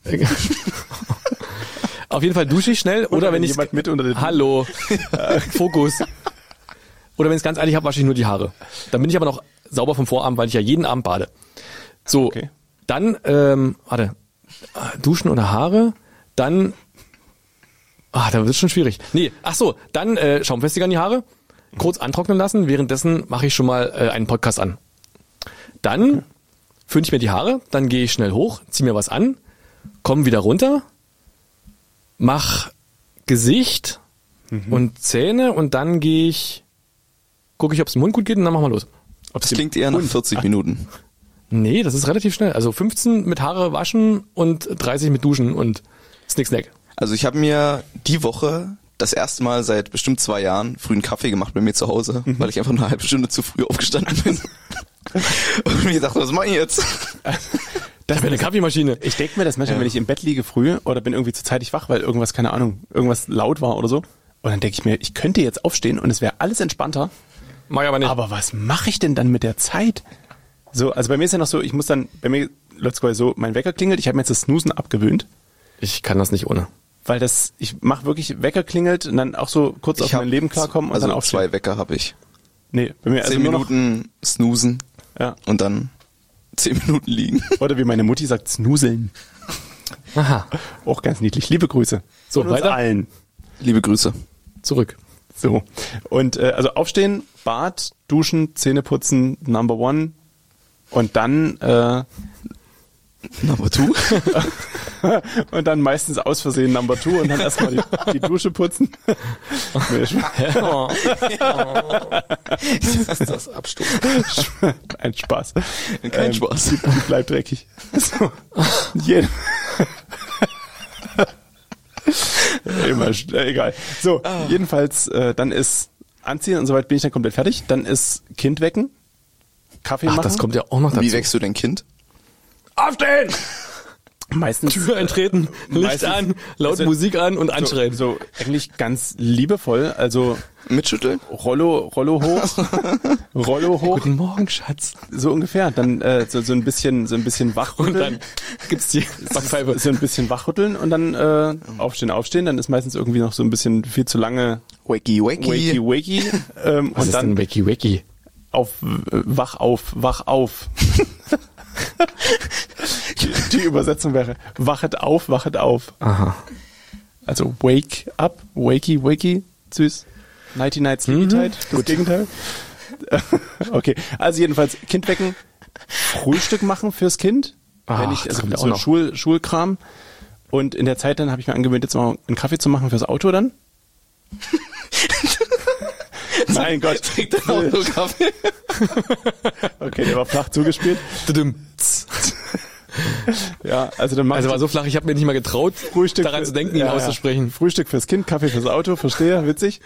Auf jeden Fall dusche ich schnell oder, oder wenn ich mit unter den Hallo. Fokus. Oder wenn ich es ganz eilig habe, wasche ich nur die Haare. Dann bin ich aber noch sauber vom Vorabend, weil ich ja jeden Abend bade. So, okay. Dann ähm, warte, duschen oder Haare, dann ah, da wird es schon schwierig. Nee, ach so, dann äh, Schaumfestiger in die Haare, kurz antrocknen lassen, währenddessen mache ich schon mal äh, einen Podcast an. Dann okay. föhne ich mir die Haare, dann gehe ich schnell hoch, ziehe mir was an, komme wieder runter, mach Gesicht mhm. und Zähne und dann gehe ich, gucke ich, ob es im Mund gut geht und dann machen wir los. Ob's das klingt eher nach vierzig Minuten. Nee, das ist relativ schnell. Also fünfzehn mit Haare waschen und dreißig mit duschen und Snick Snack. Also ich habe mir die Woche das erste Mal seit bestimmt zwei Jahren frühen Kaffee gemacht bei mir zu Hause, mhm. weil ich einfach eine halbe Stunde zu früh aufgestanden bin. Und mir gedacht, was mache ich jetzt? Das wäre eine Kaffeemaschine. Ich denke mir das manchmal, ja. wenn ich im Bett liege früh oder bin irgendwie zu zeitig wach, weil irgendwas, keine Ahnung, irgendwas laut war oder so. Und dann denke ich mir, ich könnte jetzt aufstehen und es wäre alles entspannter. Mach ich aber nicht. Aber was mache ich denn dann mit der Zeit? So, also bei mir ist ja noch so, ich muss dann, bei mir läuft es so, mein Wecker klingelt, ich habe mir jetzt das Snoozen abgewöhnt. Ich kann das nicht ohne. Weil das, ich mache wirklich, Wecker klingelt und dann auch so kurz ich auf mein Leben klarkommen und also dann auch zwei Wecker habe ich. Nee, bei mir also zehn Minuten snoosen ja. und dann zehn Minuten liegen. Oder wie meine Mutti sagt, snoozeln. Aha. Auch ganz niedlich. Liebe Grüße. So, und weiter allen. Liebe Grüße. Zurück. So. Und äh, also aufstehen, Bad, duschen, Zähne putzen, Number One. Und dann äh, Number Two. Und dann meistens aus Versehen Number Two und dann erstmal die, die Dusche putzen. Oh. Das ist das Abstoß. Ein Spaß. Kein ähm, Spaß. Die, die bleibt dreckig. So. Jeden. Immer, äh, egal. So, ah. jedenfalls, äh, dann ist Anziehen und soweit bin ich dann komplett fertig. Dann ist Kind wecken. Kaffee Ach, machen. das kommt ja auch noch dazu. Wie wächst du dein Kind? Aufstehen! Meistens Tür eintreten, Licht meistens, an, laut also, Musik an und anschreien. So, so eigentlich ganz liebevoll, also mitschütteln, Rollo, Rollo hoch, Rollo hoch. Guten Morgen, Schatz. So ungefähr. Dann äh, so, so ein bisschen, so ein bisschen wachrütteln. Und dann gibt's die Backpfeife. So ein bisschen wachrütteln und dann äh, aufstehen, aufstehen. Dann ist meistens irgendwie noch so ein bisschen viel zu lange wakey, wakey, wakey, wakey. Ähm, Was und ist dann denn wakey, wakey? Auf, äh, wach auf, wach auf. die, die Übersetzung wäre, wachet auf, wachet auf. Aha. Also wake up, wakey, wakey, süß. Nighty night, sleepy tight, das Gut. Gegenteil. Okay, also jedenfalls Kind wecken, Frühstück machen fürs Kind. Ach, wenn ich, das also kommt ja auch so noch. Schul, Schulkram. Und in der Zeit dann habe ich mir angewöhnt, jetzt mal einen Kaffee zu machen fürs Auto dann. Mein Gott. Trinkt dein Auto Kaffee? Okay, der war flach zugespielt. Ja, also dann mach Also ich war so flach, ich habe mir nicht mal getraut, Frühstück daran für- zu denken, ihn ja, ja. auszusprechen. Frühstück fürs Kind, Kaffee fürs Auto, verstehe, witzig.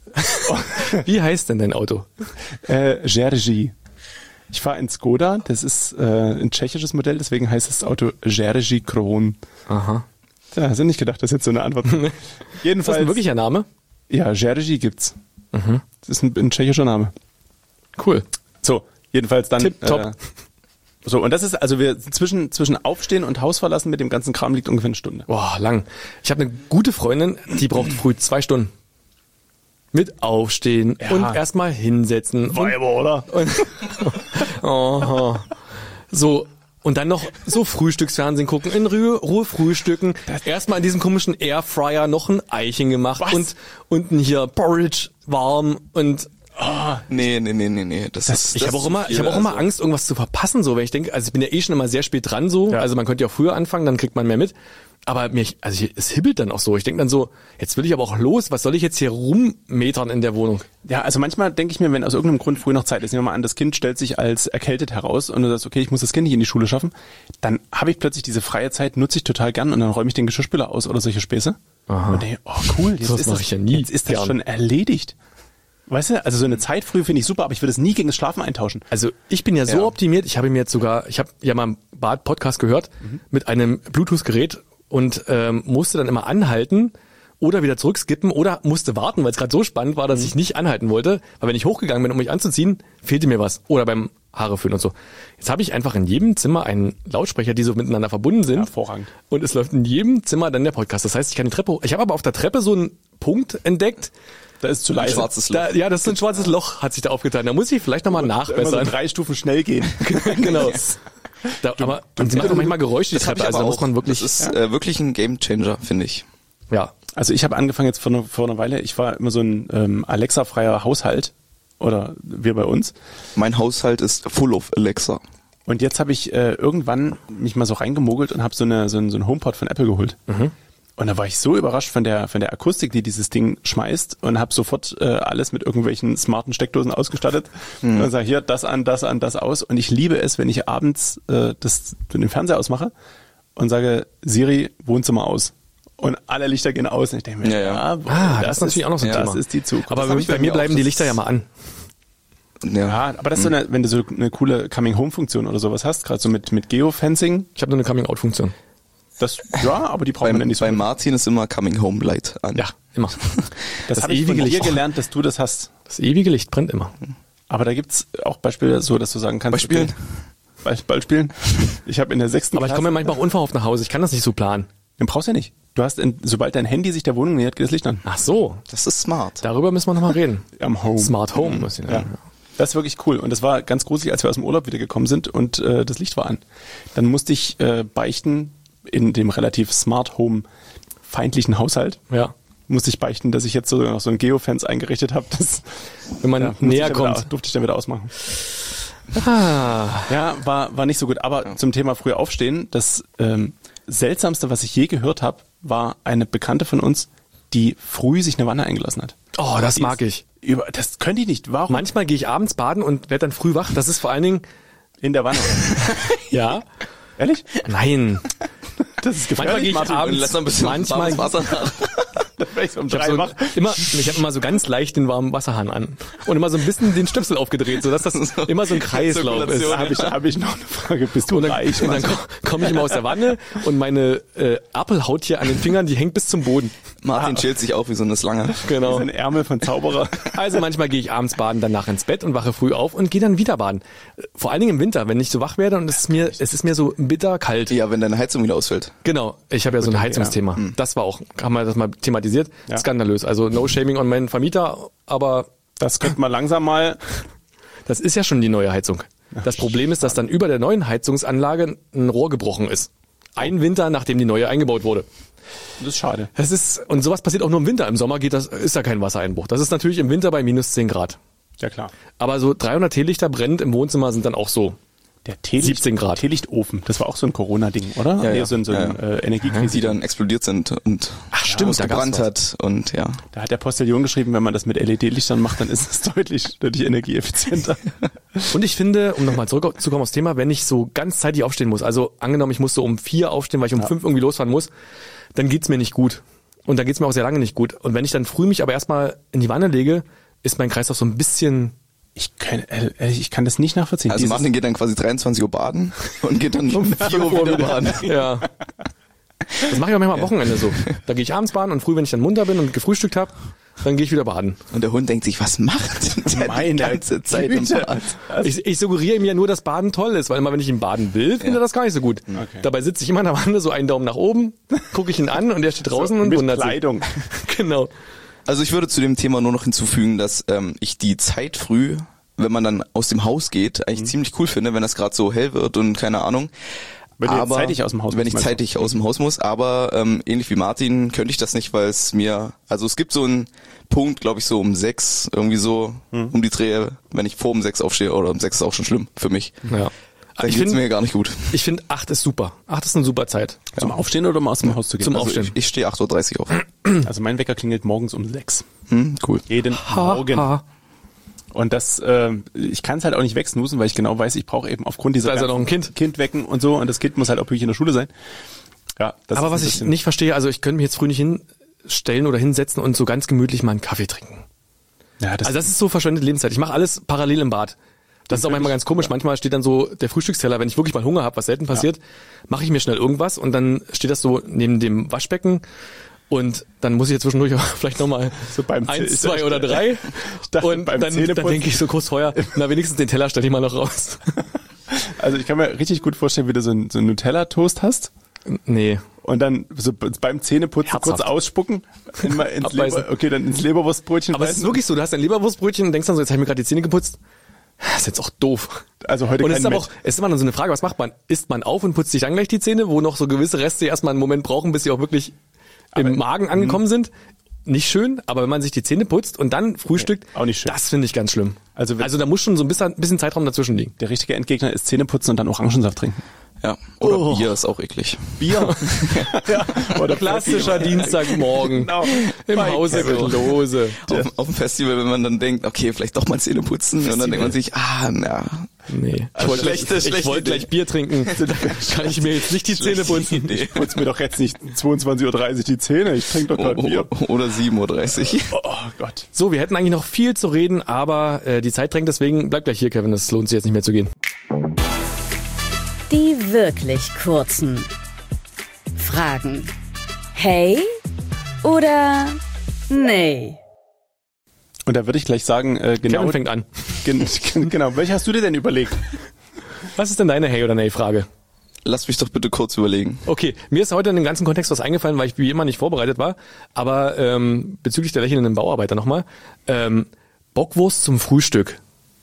Wie heißt denn dein Auto? Äh, Jerzy. Ich fahre in Skoda, das ist äh, ein tschechisches Modell, deswegen heißt das Auto Jerzy Kron. Aha. Ja, hast du nicht gedacht, das ist jetzt so eine Antwort. Ist das Jedenfalls. ein wirklicher Name? Ja, Jerzy gibt's. Mhm. Das ist ein, ein tschechischer Name. Cool. So, jedenfalls dann. Tipptopp. Äh, so, und das ist, also wir zwischen, zwischen Aufstehen und Haus verlassen mit dem ganzen Kram liegt ungefähr eine Stunde. Boah, lang. Ich habe eine gute Freundin, die braucht früh zwei Stunden. Mit Aufstehen Ja. und erstmal hinsetzen. Und, oder? und, oh, so, und dann noch so Frühstücksfernsehen gucken, in Ruhe, Ruhe frühstücken. Erstmal in diesem komischen Airfryer noch ein Eichen gemacht Was? und unten hier Porridge warm und Nee, nee, nee, nee, nee. Das, ist, ich das habe auch ist immer, zu ich viel, habe auch immer also. Angst, irgendwas zu verpassen, so, weil ich denke, also ich bin ja eh schon immer sehr spät dran, so, Ja. also man könnte ja auch früher anfangen, dann kriegt man mehr mit, aber mir, also ich, es hibbelt dann auch so, ich denke dann so, jetzt will ich aber auch los, was soll ich jetzt hier rummetern in der Wohnung? Ja, also manchmal denke ich mir, wenn aus irgendeinem Grund früh noch Zeit ist, nehmen wir mal an, das Kind stellt sich als erkältet heraus und du sagst, okay, ich muss das Kind nicht in die Schule schaffen, dann habe ich plötzlich diese freie Zeit, nutze ich total gern und dann räume ich den Geschirrspüler aus oder solche Späße. Aha. Und denke, oh cool, jetzt Sowas ist mache das, ich ja nie jetzt ist das gern. schon erledigt. Weißt du, also so eine Zeit früh finde ich super, aber ich würde es nie gegen das Schlafen eintauschen. Also ich bin ja so Ja. optimiert, ich habe mir jetzt sogar, ich habe ja mal einen Bad-Podcast gehört mit einem Bluetooth-Gerät und ähm, musste dann immer anhalten oder wieder zurückskippen oder musste warten, weil es gerade so spannend war, dass ich nicht anhalten wollte, weil wenn ich hochgegangen bin, um mich anzuziehen, fehlte mir was. Oder beim Haare föhnen und so. Jetzt habe ich einfach in jedem Zimmer einen Lautsprecher, die so miteinander verbunden sind. Hervorragend. Und es läuft in jedem Zimmer dann der Podcast. Das heißt, ich kann die Treppe hoch. Ich habe aber auf der Treppe so einen Punkt entdeckt. Da ist zu Ein leise. schwarzes Loch. Da, ja, das ist so ein schwarzes Loch, hat sich da aufgetan. Da muss ich vielleicht nochmal Immer so nachbessern. drei Stufen schnell gehen. Genau. Da, aber und sie machen manchmal Geräusche, die Das hab Treppe, ich also aber da muss auch. man wirklich, Das ist äh, wirklich ein Gamechanger, finde ich. ja. Also ich habe angefangen jetzt vor, ne, vor einer Weile, ich war immer so ein ähm, Alexa-freier Haushalt oder wir bei uns. Mein Haushalt ist full of Alexa. Und jetzt habe ich äh, irgendwann mich mal so reingemogelt und habe so, eine, so, ein, so ein HomePod von Apple geholt. Und da war ich so überrascht von der von der Akustik, die dieses Ding schmeißt und habe sofort äh, alles mit irgendwelchen smarten Steckdosen ausgestattet. Und dann sage hier, das an, das an, das aus. Und ich liebe es, wenn ich abends äh, das den Fernseher ausmache und sage, Siri, Wohnzimmer aus. Und alle Lichter gehen aus. Und ich denke mir, Ja, ja. boah, Ah, das ist natürlich auch noch so ein das Thema. ist die Zukunft. Aber Das hab bei, ich bei bei mir mir bleiben auch, die das Lichter ist- ja mal an. Ja, aber das ist so eine, wenn du so eine coole Coming-Home-Funktion oder sowas hast, gerade so mit, mit Geofencing, Ich habe nur eine Coming-out-Funktion. das, ja, aber die braucht Bei, man ja nicht so. bei Martin ist immer Coming Home Light an. Ja, immer. das das habe ich von ewige dir Licht. gelernt, dass du das hast. Das ewige Licht brennt immer. Aber da gibt's auch Beispiele so, dass du sagen kannst, Beispielen? Okay, Ball- Ballspielen. Ich habe in der sechsten Aber ich komme ja manchmal auch unverhofft nach Hause. Ich kann das nicht so planen. Den brauchst du ja nicht. Du hast, in, sobald dein Handy sich der Wohnung nähert, geht das Licht an. Ach so, Das ist smart. darüber müssen wir nochmal reden. Am Home. Smart Home, muss ich Ja. sagen. Das ist wirklich cool. Und das war ganz gruselig, als wir aus dem Urlaub wieder gekommen sind und äh, das Licht war an. Dann musste ich äh, beichten in dem relativ Smart Home feindlichen Haushalt. Ja. Musste ich beichten, dass ich jetzt so noch so ein Geofence eingerichtet habe. Das Wenn man ja, musste näher ich dann wieder, kommt. durfte ich dann wieder ausmachen. Ah. Ja, war, war nicht so gut. Aber zum Thema früh aufstehen, das ähm, Seltsamste, was ich je gehört habe, war eine Bekannte von uns, die früh sich eine Wanne eingelassen hat. Oh, das Die mag ist ich. Über, das könnte ich nicht. Warum? Manchmal gehe ich abends baden und werde dann früh wach. Das ist vor allen Dingen, In der Wanne. ja, Ehrlich? nein. Das ist Manchmal gehe ich Martin. abends, Und lass noch ein bisschen manchmal, warmes Wasser nach. Da wär ich so um ich habe drei so, wach. immer, ich habe immer so ganz leicht den warmen Wasserhahn an und immer so ein bisschen den Stöpsel aufgedreht, sodass das immer so ein Kreislauf ist. Zirkulation, Da habe ich, hab ich noch eine Frage. Bist du Und dann, reich? und dann komme komm ich immer aus der Wanne und meine äh, Appelhaut hier an den Fingern, die hängt bis zum Boden. Martin schält sich auf wie so eine Slange. Genau. Ein Ärmel von Zauberer. Also manchmal gehe ich abends baden, danach ins Bett und wache früh auf und gehe dann wieder baden. Vor allen Dingen im Winter, wenn ich so wach werde und es ist mir, es ist mir so bitter kalt. Ja, wenn deine Heizung wieder ausfällt. Genau, ich habe ja so ein Gut, Heizungsthema. Das war auch, haben wir das mal thematisiert, Ja. skandalös. Also no shaming on meinen Vermieter, aber Das könnte man langsam mal. das ist ja schon die neue Heizung. Das Problem ist, dass dann über der neuen Heizungsanlage ein Rohr gebrochen ist. Ein Winter, nachdem die neue eingebaut wurde. Das ist schade. Das ist, und sowas passiert auch nur im Winter. Im Sommer geht das, ist da kein Wassereinbruch. Das ist natürlich im Winter bei minus zehn Grad. Ja klar. Aber so dreihundert Teelichter brennend im Wohnzimmer sind dann auch so Der Teelicht, siebzehn Grad. Teelichtofen, das war auch so ein Corona-Ding, oder? Ja, nee, ja. so ein, so ein Ja, ja. äh, Energiekrise. Die dann explodiert sind und Ach, stimmt, da gab's gebrannt was. hat und ja. Da hat der Postillon geschrieben, wenn man das mit L E D-Lichtern macht, dann ist es deutlich, deutlich energieeffizienter. Und ich finde, um nochmal zurückzukommen aufs Thema, wenn ich so ganz zeitig aufstehen muss, also angenommen, ich muss so um vier aufstehen, weil ich um Ja. fünf irgendwie losfahren muss, dann geht's mir nicht gut. Und dann geht's mir auch sehr lange nicht gut. Und wenn ich dann früh mich aber erstmal in die Wanne lege, ist mein Kreislauf so ein bisschen... Ich kann, äh, ich kann das nicht nachvollziehen. Also Dieses- Martin geht dann quasi dreiundzwanzig Uhr baden und geht dann um vier Uhr wieder baden. Ja. Das mache ich auch manchmal am Wochenende so. Da gehe ich abends baden und früh, wenn ich dann munter bin und gefrühstückt habe, dann gehe ich wieder baden. Und der Hund denkt sich, was macht der Meine die ganze Zeit im Güte. Bad? Ich, ich suggeriere ihm ja nur, dass Baden toll ist, weil immer, wenn ich ihn baden will, findet er das gar nicht so gut. Okay. Dabei sitze ich immer in der Wanne, so einen Daumen nach oben, gucke ich ihn an und der steht draußen und mit wundert Kleidung. sich. Genau. Also ich würde zu dem Thema nur noch hinzufügen, dass ähm, ich die Zeit früh, wenn man dann aus dem Haus geht, eigentlich ziemlich cool finde, wenn das gerade so hell wird und keine Ahnung. Wenn du jetzt aber zeitig aus dem Haus Wenn musst, ich meinst du? zeitig aus dem Haus muss, aber ähm, ähnlich wie Martin könnte ich das nicht, weil es mir, also es gibt so einen Punkt, glaube ich, so um sechs, irgendwie so Hm. um die Drehe, wenn ich vor um sechs aufstehe, oder um sechs ist auch schon schlimm für mich. Ja. Dann Ich geht's finde, mir gar nicht gut. ich finde, acht ist super. Acht ist eine super Zeit. Zum Aufstehen oder um aus dem Haus zu gehen? Zum also, Aufstehen. Ich, ich stehe acht Uhr dreißig auf. also mein Wecker klingelt morgens um sechs. Hm, cool. Jeden Morgen. Ha. Und das, äh, ich kann es halt auch nicht wegsnoosen, weil ich genau weiß, ich brauche eben aufgrund dieser Da ist ja ganzen noch ein Kind. Kind wecken und so. Und das Kind muss halt auch wirklich in der Schule sein. Ja, das Aber ist was ein ich bisschen- nicht verstehe, also ich könnte mich jetzt früh nicht hinstellen oder hinsetzen und so ganz gemütlich mal einen Kaffee trinken. Ja, das, Also das ist so verschwendete Lebenszeit. Ich mache alles parallel im Bad. Das ist auch manchmal ganz komisch. Manchmal steht dann so der Frühstücksteller, wenn ich wirklich mal Hunger habe, was selten passiert, mache ich mir schnell irgendwas und dann steht das so neben dem Waschbecken und dann muss ich jetzt zwischendurch auch vielleicht nochmal So beim eins, Zäh- zwei oder drei Ich dachte, und beim dann, dann Zähneputzen- denke ich so kurz vorher, na wenigstens den Teller stelle ich mal noch raus. also ich kann mir richtig gut vorstellen, wie du so ein, so ein Nutella-Toast hast Nee. und dann so beim Zähneputzen Herzhaft. kurz ausspucken, in, mal ins Abbeißen. Leber, okay, dann ins Leberwurstbrötchen Aber es ist beißen. wirklich so, du hast ein Leberwurstbrötchen und denkst dann so, jetzt habe ich mir gerade die Zähne geputzt. Das ist jetzt auch doof. Also heute Und es kein ist aber Met. auch, es ist immer dann so eine Frage, was macht man? Isst man auf und putzt sich dann gleich die Zähne, wo noch so gewisse Reste erstmal einen Moment brauchen, bis sie auch wirklich im Magen angekommen sind? Nicht schön, aber wenn man sich die Zähne putzt und dann frühstückt, Nee, auch nicht schön. das finde ich ganz schlimm. Also Also, wenn- da muss schon so ein bisschen, bisschen Zeitraum dazwischen liegen. Der richtige Endgegner ist Zähneputzen und dann Orangensaft trinken. Ja. Oder Oh. Bier ist auch eklig. Bier. Ja, oder Klassischer Dienstagmorgen. Genau. Im Bei Hause Kevin. mit Lose. Auf, auf dem Festival, wenn man dann denkt, okay, vielleicht doch mal Zähne putzen und dann denkt man sich, ah, na, Nee. Ich wollte schlechte, gleich, ich schlechte wollte Idee. gleich Bier trinken. Kann ich mir jetzt nicht die Zähne putzen. Idee. Putz mir doch jetzt nicht zweiundzwanzig Uhr dreißig die Zähne, ich trinke doch gerade Bier. Oder sieben Uhr dreißig. Oh, oh Gott. So, wir hätten eigentlich noch viel zu reden, aber äh, die Zeit drängt, deswegen bleib gleich hier, Kevin. Das lohnt sich jetzt nicht mehr zu gehen. Die wirklich kurzen Fragen. Hey oder nee? Und da würde ich gleich sagen, äh, genau, Kevin fängt an. gen, genau, welche hast du dir denn überlegt? Was ist denn deine Hey- oder Nee-Frage? Lass mich doch bitte kurz überlegen. Okay, mir ist heute in dem ganzen Kontext was eingefallen, weil ich wie immer nicht vorbereitet war. Aber ähm, bezüglich der lächelnden Bauarbeiter nochmal. Ähm, Bockwurst zum Frühstück.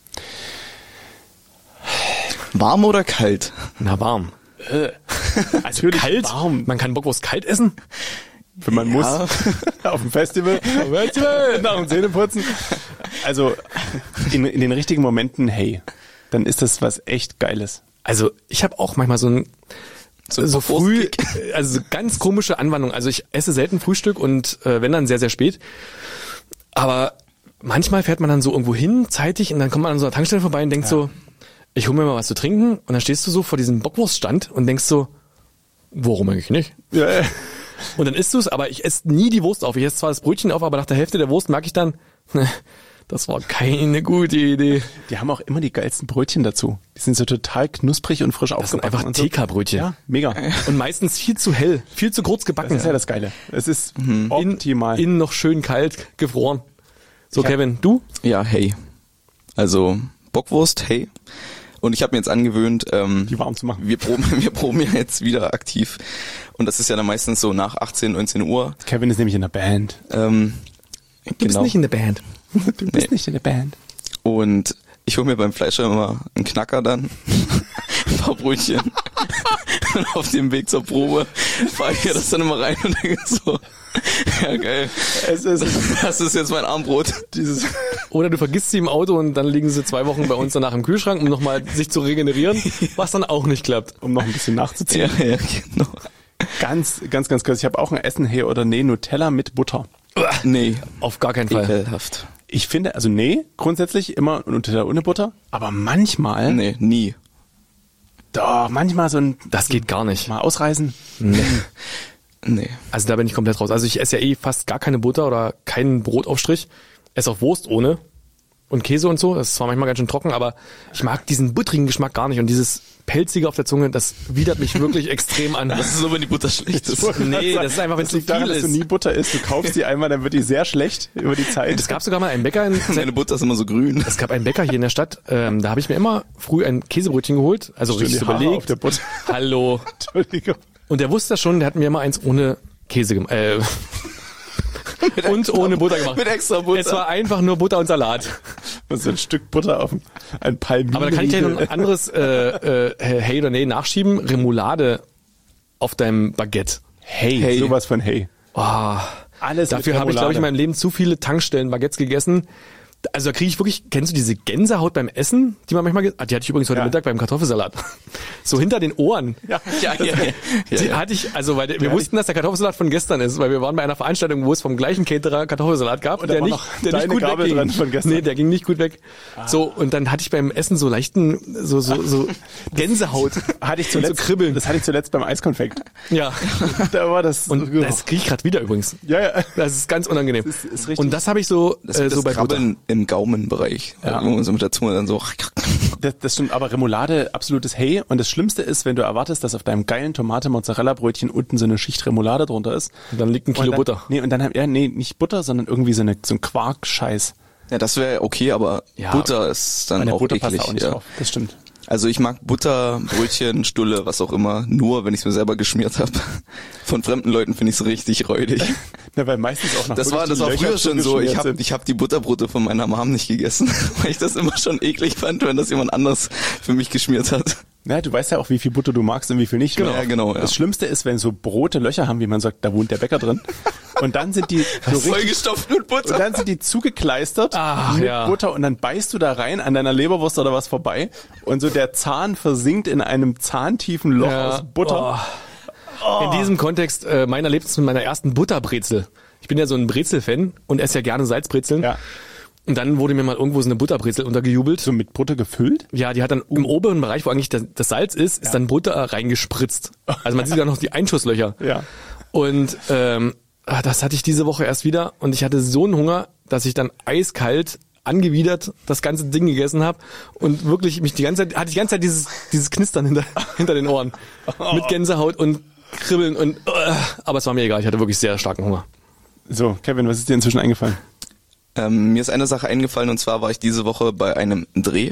Warm oder kalt? Na, warm. Also Kalt? warm, Man kann Bockwurst kalt essen? wenn man muss. Auf dem Festival. Nach dem Zähneputzen. Also in, in den richtigen Momenten, hey, dann ist das was echt Geiles. Also ich habe auch manchmal so ein So, so früh, Bockwurstkick. also so ganz komische Anwandlung. Also ich esse selten Frühstück und äh, wenn dann sehr, sehr spät. Aber manchmal fährt man dann so irgendwo hin, zeitig, und dann kommt man an so einer Tankstelle vorbei und denkt so, ich hole mir mal was zu trinken. Und dann stehst du so vor diesem Bockwurststand und denkst so, warum eigentlich nicht? Ja, äh, Und dann isst du es, aber ich esse nie die Wurst auf. Ich esse zwar das Brötchen auf, aber nach der Hälfte der Wurst merke ich dann, das war keine gute Idee. die haben auch immer die geilsten Brötchen dazu. Die sind so total knusprig und frisch Das sind aufgebacken. einfach und so. T K-Brötchen. Ja, mega. Und meistens viel zu hell, viel zu kurz gebacken. Das ist ja das Geile. Es ist optimal. Innen noch schön kalt, gefroren. So, Ich hab- Kevin, du? Ja, hey. Also Bockwurst, hey. Und ich habe mir jetzt angewöhnt, ähm, Die warm zu machen. Wir proben, wir proben ja jetzt wieder aktiv. Und das ist ja dann meistens so nach achtzehn, neunzehn Uhr. Kevin ist nämlich in der Band. Ähm, Du bist nicht in der Band. Du bist nicht in der Band. Und ich hole mir beim Fleischer immer einen Knacker dann, ein paar Brötchen. Und auf dem Weg zur Probe fahre ich ja das dann immer rein und denke so, ja geil, Es ist das ist jetzt mein Armbrot. dieses Oder du vergisst sie im Auto und dann liegen sie zwei Wochen bei uns danach im Kühlschrank, um nochmal sich zu regenerieren, was dann auch nicht klappt. Um noch ein bisschen nachzuziehen. Ja, ja, genau. Ganz, ganz, ganz kurz. Ich habe auch ein Essen, hey oder nee, Nutella mit Butter. Nee, Auf gar keinen Fall. ekelhaft. Ich finde, also nee, grundsätzlich immer Nutella ohne Butter, aber manchmal, Nee, nie. doch, manchmal so ein, Das geht gar nicht. mal ausreißen. Nee. Also da bin ich komplett raus. Also ich esse ja eh fast gar keine Butter oder keinen Brotaufstrich. Esse auch Wurst ohne und Käse und so. Das ist zwar manchmal ganz schön trocken, aber ich mag diesen buttrigen Geschmack gar nicht. Und dieses Pelzige auf der Zunge, das widert mich wirklich extrem an. Das ist so, wenn die Butter schlecht ist. Nee, das ist einfach, wenn es Das zu liegt daran, viel dass du ist. nie Butter isst. Du kaufst die einmal, dann wird die sehr schlecht über die Zeit. Es gab sogar mal einen Bäcker in Meine Butter ist immer so grün. Es gab einen Bäcker hier in der Stadt, ähm, da habe ich mir immer früh ein Käsebrötchen geholt, also Stimmt, richtig die Haare überlegt. auf der Butter. Hallo. Entschuldigung. Und der wusste das schon, der hat mir immer eins ohne Käse gemacht. Äh, und ohne Butter gemacht. Mit extra Butter. Es war einfach nur Butter und Salat. Und so ein Stück Butter auf ein Palminen. Aber da kann ich gleich noch ein anderes äh, äh, Hey oder Nee nachschieben. Remoulade auf deinem Baguette. Hey, Hey. sowas von hey. Oh, Alles dafür mit habe ich, glaube ich, Remoulade. in meinem Leben zu viele Tankstellen-Baguettes gegessen. Also da kriege ich wirklich, kennst du diese Gänsehaut beim Essen, die man manchmal, ge- ah, die hatte ich übrigens heute Ja. Mittag beim Kartoffelsalat. So hinter den Ohren. Ja, Ja, ja, ja. ja, Die ja. hatte ich, also weil wir hatte wussten, dass der Kartoffelsalat von gestern ist, weil wir waren bei einer Veranstaltung, wo es vom gleichen Caterer Kartoffelsalat gab, Und da der war nicht, noch der nicht deine gut Gabel wegging. dran von gestern. Nee, der ging nicht gut weg. So, und dann hatte ich beim Essen so leichten, so, so, so Gänsehaut. Hatte ich Und zuletzt, so Kribbeln. Das hatte ich zuletzt beim Eiskonfekt. Ja. Da war das. Und das kriege ich gerade wieder übrigens. ja, ja. Das ist ganz unangenehm. Das ist- ist richtig. Und das habe ich so, Das, äh, das so bei Butter. Krabbeln im Gaumenbereich. Ja. Wo man so mit der Zunge dann so. Das, das stimmt, aber Remoulade, absolutes Hey. Und das Schlimmste ist, wenn du erwartest, dass auf deinem geilen Tomate-Mozzarella-Brötchen unten so eine Schicht Remoulade drunter ist. Und dann liegt ein Kilo und dann, Butter. Nee, und dann, haben- ja, nee, nicht Butter, sondern irgendwie so, eine, so ein Quark-Scheiß. Ja, das wäre okay, aber Ja, Butter ist dann Meine auch Butter eklig. passt auch nicht ja. drauf. Das stimmt. Also ich mag Butter, Brötchen, Stulle, was auch immer, nur wenn ich es mir selber geschmiert habe. Von fremden Leuten finde ich es richtig räudig. Ja, weil meistens auch noch Das wirklich war, das die war Löcher früher schon so. Ich zugeschmiert habe sind. ich hab die Butterbrote von meiner Mom nicht gegessen, weil ich das immer schon eklig fand, wenn das jemand anders für mich geschmiert hat. Ja, du weißt ja auch, wie viel Butter du magst und wie viel nicht. Genau. Ja, genau, ja. Das Schlimmste ist, wenn so Brote Löcher haben, wie man sagt, da wohnt der Bäcker drin. Und dann sind die so richtig, Vollgestopft mit und Butter. dann sind die zugekleistert Ach, mit ja. Butter und dann beißt du da rein an deiner Leberwurst oder was vorbei und so der Zahn versinkt in einem zahntiefen Loch Ja. aus Butter. In diesem Kontext, äh, mein Erlebnis mit meiner ersten Butterbrezel. Ich bin ja so ein Brezel-Fan und esse ja gerne Salzbrezeln. Ja. Und dann wurde mir mal irgendwo so eine Butterbrezel untergejubelt. So mit Butter gefüllt? Ja, die hat dann im oberen Bereich, wo eigentlich das, das Salz ist, ist dann Butter reingespritzt. Also man sieht ja noch die Einschusslöcher. Ja. Und ähm, ah, das hatte ich diese Woche erst wieder und ich hatte so einen Hunger, dass ich dann eiskalt angewidert das ganze Ding gegessen habe und wirklich mich die ganze Zeit, hatte die ganze Zeit dieses dieses Knistern hinter, hinter den Ohren. Mit Gänsehaut und Kribbeln und äh, aber es war mir egal, ich hatte wirklich sehr starken Hunger. So, Kevin, was ist dir inzwischen eingefallen? Ähm, mir ist eine Sache eingefallen und zwar war ich diese Woche bei einem Dreh.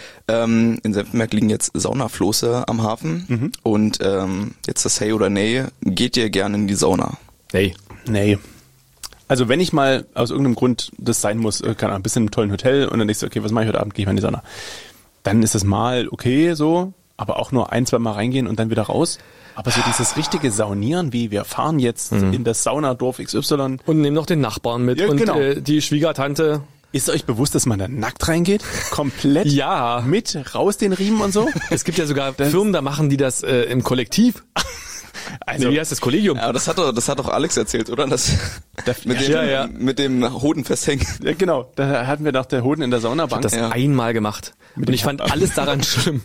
Ähm, in Senftenberg liegen jetzt Saunafloße am Hafen Mhm. und ähm, jetzt das Hey oder Nee, geht ihr gerne in die Sauna? Nee. Nee. Also wenn ich mal aus irgendeinem Grund das sein muss, äh, keine Ahnung, ein bisschen im tollen Hotel und dann denkst du, okay, was mache ich heute Abend, gehe ich mal in die Sauna. Dann ist das mal okay so, aber auch nur ein, zwei Mal reingehen und dann wieder raus. Aber so dieses richtige Saunieren, wie wir fahren jetzt in das Saunadorf X Y. Und nehmen noch den Nachbarn mit Ja, und genau. äh, die Schwiegertante. Ist euch bewusst, dass man da nackt reingeht? Komplett Ja. mit raus den Riemen und so? Es gibt ja sogar Firmen, da machen die das äh, im Kollektiv. Also, Nee, wie heißt das Kollegium? Ja, aber das hat doch, das hat doch Alex erzählt, oder? Das, mit dem, Ja, ja. mit dem Hoden festhängen. ja, genau, da hatten wir doch der Hoden in der Saunabank. Das Ja. einmal gemacht. Und ich fand alles daran schlimm.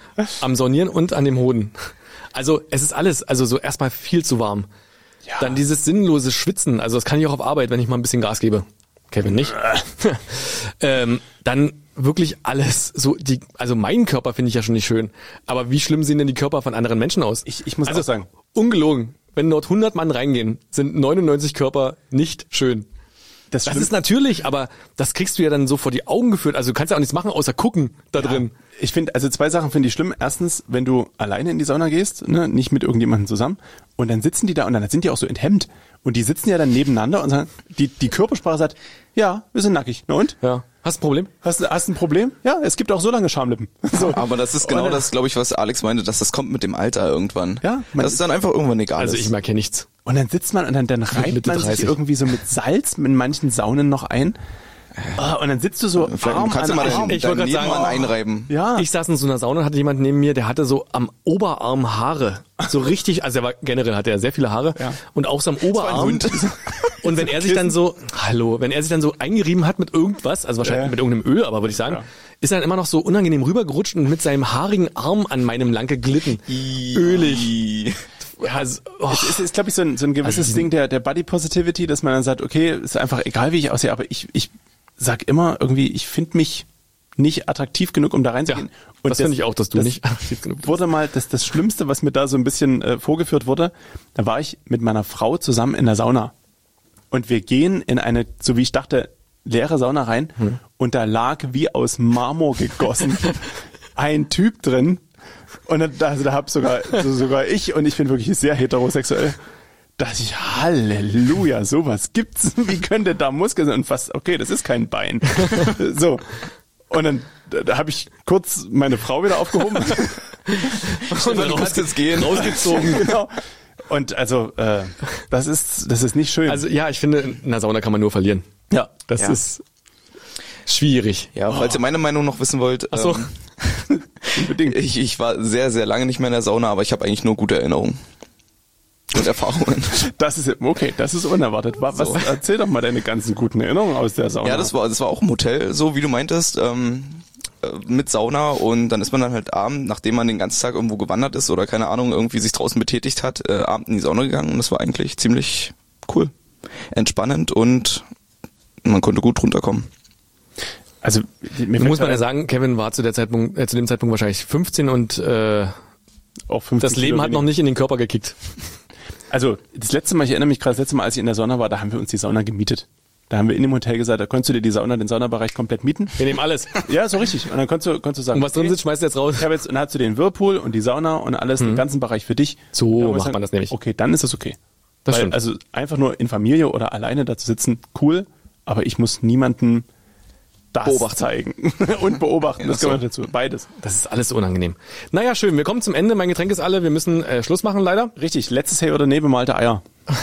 Am Saunieren und an dem Hoden. Also es ist alles, also so erstmal viel zu warm. Ja. Dann dieses sinnlose Schwitzen, also das kann ich auch auf Arbeit, wenn ich mal ein bisschen Gas gebe. Kevin nicht. ähm, dann wirklich alles so, die, also meinen Körper finde ich ja schon nicht schön. Aber wie schlimm sehen denn die Körper von anderen Menschen aus? Ich- ich muss also, auch sagen. Ungelogen. Wenn dort hundert Mann reingehen, sind neunundneunzig Körper nicht schön. das Das Schlimm- ist natürlich, aber das kriegst du ja dann so vor die Augen geführt. Also du kannst ja auch nichts machen, außer gucken da drin. Ich finde, also zwei Sachen finde ich schlimm. Erstens, wenn du alleine in die Sauna gehst, ne, nicht mit irgendjemandem zusammen, und dann sitzen die da und dann sind die auch so enthemmt. Und die sitzen ja dann nebeneinander und sagen, die, die Körpersprache sagt, ja, wir sind nackig. Na und? Ja. Hast du ein Problem? Hast, du- hast du ein Problem? Ja, es gibt auch so lange Schamlippen. So. Aber das ist genau Und dann- das, glaube ich, was Alex meinte, dass das kommt mit dem Alter irgendwann. Ja, man- das ist dann einfach irgendwann egal. Also ist. ich merke hier nichts. Und dann sitzt man und dann, dann reibt Mitte man sich dreißig. irgendwie so mit Salz in manchen Saunen noch ein. Ah, und dann sitzt du so Vielleicht Arm kannst du an mal Arm. deinen, Ich wollte deinen grad Nebenmann sagen, einreiben. Ja. Ich saß in so einer Sauna und hatte jemand neben mir, der hatte so am Oberarm Haare. So richtig, also er war generell hatte er sehr viele Haare. Ja. Und auch so am Oberarm. Hund. Und wenn er sich dann so, hallo, wenn er sich dann so eingerieben hat mit irgendwas, also wahrscheinlich Ja. mit irgendeinem Öl, aber würde ich sagen, Ja. ist er dann immer noch so unangenehm rübergerutscht und mit seinem haarigen Arm an meinem lang geglitten. Ölig. Also, oh. Es ist, ist glaube ich, so ein, so ein gewisses Also Ding der, der Body Positivity, dass man dann sagt, okay, ist einfach egal, wie ich aussehe, aber ich, ich sag immer irgendwie, ich finde mich nicht attraktiv genug, um da reinzugehen. Ja, das finde ich auch, dass du das nicht attraktiv genug bist. Wurde mal, das, das Schlimmste, was mir da so ein bisschen äh, vorgeführt wurde, da war ich mit meiner Frau zusammen in der Sauna. Und wir gehen in eine, so wie ich dachte, leere Sauna rein hm. und da lag wie aus Marmor gegossen ein Typ drin. Und dann, also da hab sogar, so, sogar ich, und ich bin wirklich sehr heterosexuell, dachte ich, Halleluja, sowas gibt's. Wie könnte da Muskeln sein? Und fast, okay, das ist kein Bein. So. Und dann da, da habe ich kurz meine Frau wieder aufgehoben. Und dann Du kannst jetzt gehen. rausgezogen. Genau. Und also, äh, das ist, das ist nicht schön. Also ja, ich finde, in einer Sauna kann man nur verlieren. ja, Das Ja. ist schwierig. Ja, falls ihr meine Meinung noch wissen wollt. Ach so. Ähm, unbedingt. ich, ich war sehr, sehr lange nicht mehr in der Sauna, aber ich habe eigentlich nur gute Erinnerungen. Und Erfahrungen. Das ist okay, das ist unerwartet. Was, So. erzähl doch mal deine ganzen guten Erinnerungen aus der Sauna. Ja, das war, das war auch im Hotel, so wie du meintest, ähm, äh, mit Sauna, und dann ist man dann halt abend, nachdem man den ganzen Tag irgendwo gewandert ist oder keine Ahnung, irgendwie sich draußen betätigt hat, äh, abend in die Sauna gegangen, und das war eigentlich ziemlich cool. Entspannend, und man konnte gut runterkommen. Also mir Nun muss man ja fällt sagen, Kevin war zu der Zeitpunkt, äh, zu dem Zeitpunkt wahrscheinlich fünfzehn und äh, auch fünfzig das Leben Kilo hat noch weniger. nicht in den Körper gekickt. Also das letzte Mal, ich erinnere mich gerade, das letzte Mal, als ich in der Sauna war, da haben wir uns die Sauna gemietet. Da haben wir in dem Hotel gesagt, da konntest du dir die Sauna, den Saunabereich komplett mieten. Wir nehmen alles. Ja, so richtig. Und dann konntest du, konntest du sagen, Und was drin sitzt, schmeißt du jetzt raus. ich habe jetzt, und dann hast du den Whirlpool und die Sauna und alles, den ganzen Bereich für dich. So Dann muss macht sagen, man das nämlich. Okay, dann ist das okay. Das Weil, stimmt. Also einfach nur in Familie oder alleine da zu sitzen, cool, aber ich muss niemanden das Beobachten. zeigen. Und beobachten, das Ja, gehört so. dazu. Beides. Das ist alles unangenehm. Naja, schön. Wir kommen zum Ende. Mein Getränk ist alle. Wir müssen äh, Schluss machen, leider. Richtig, letztes Hey oder Nee bemalte Eier.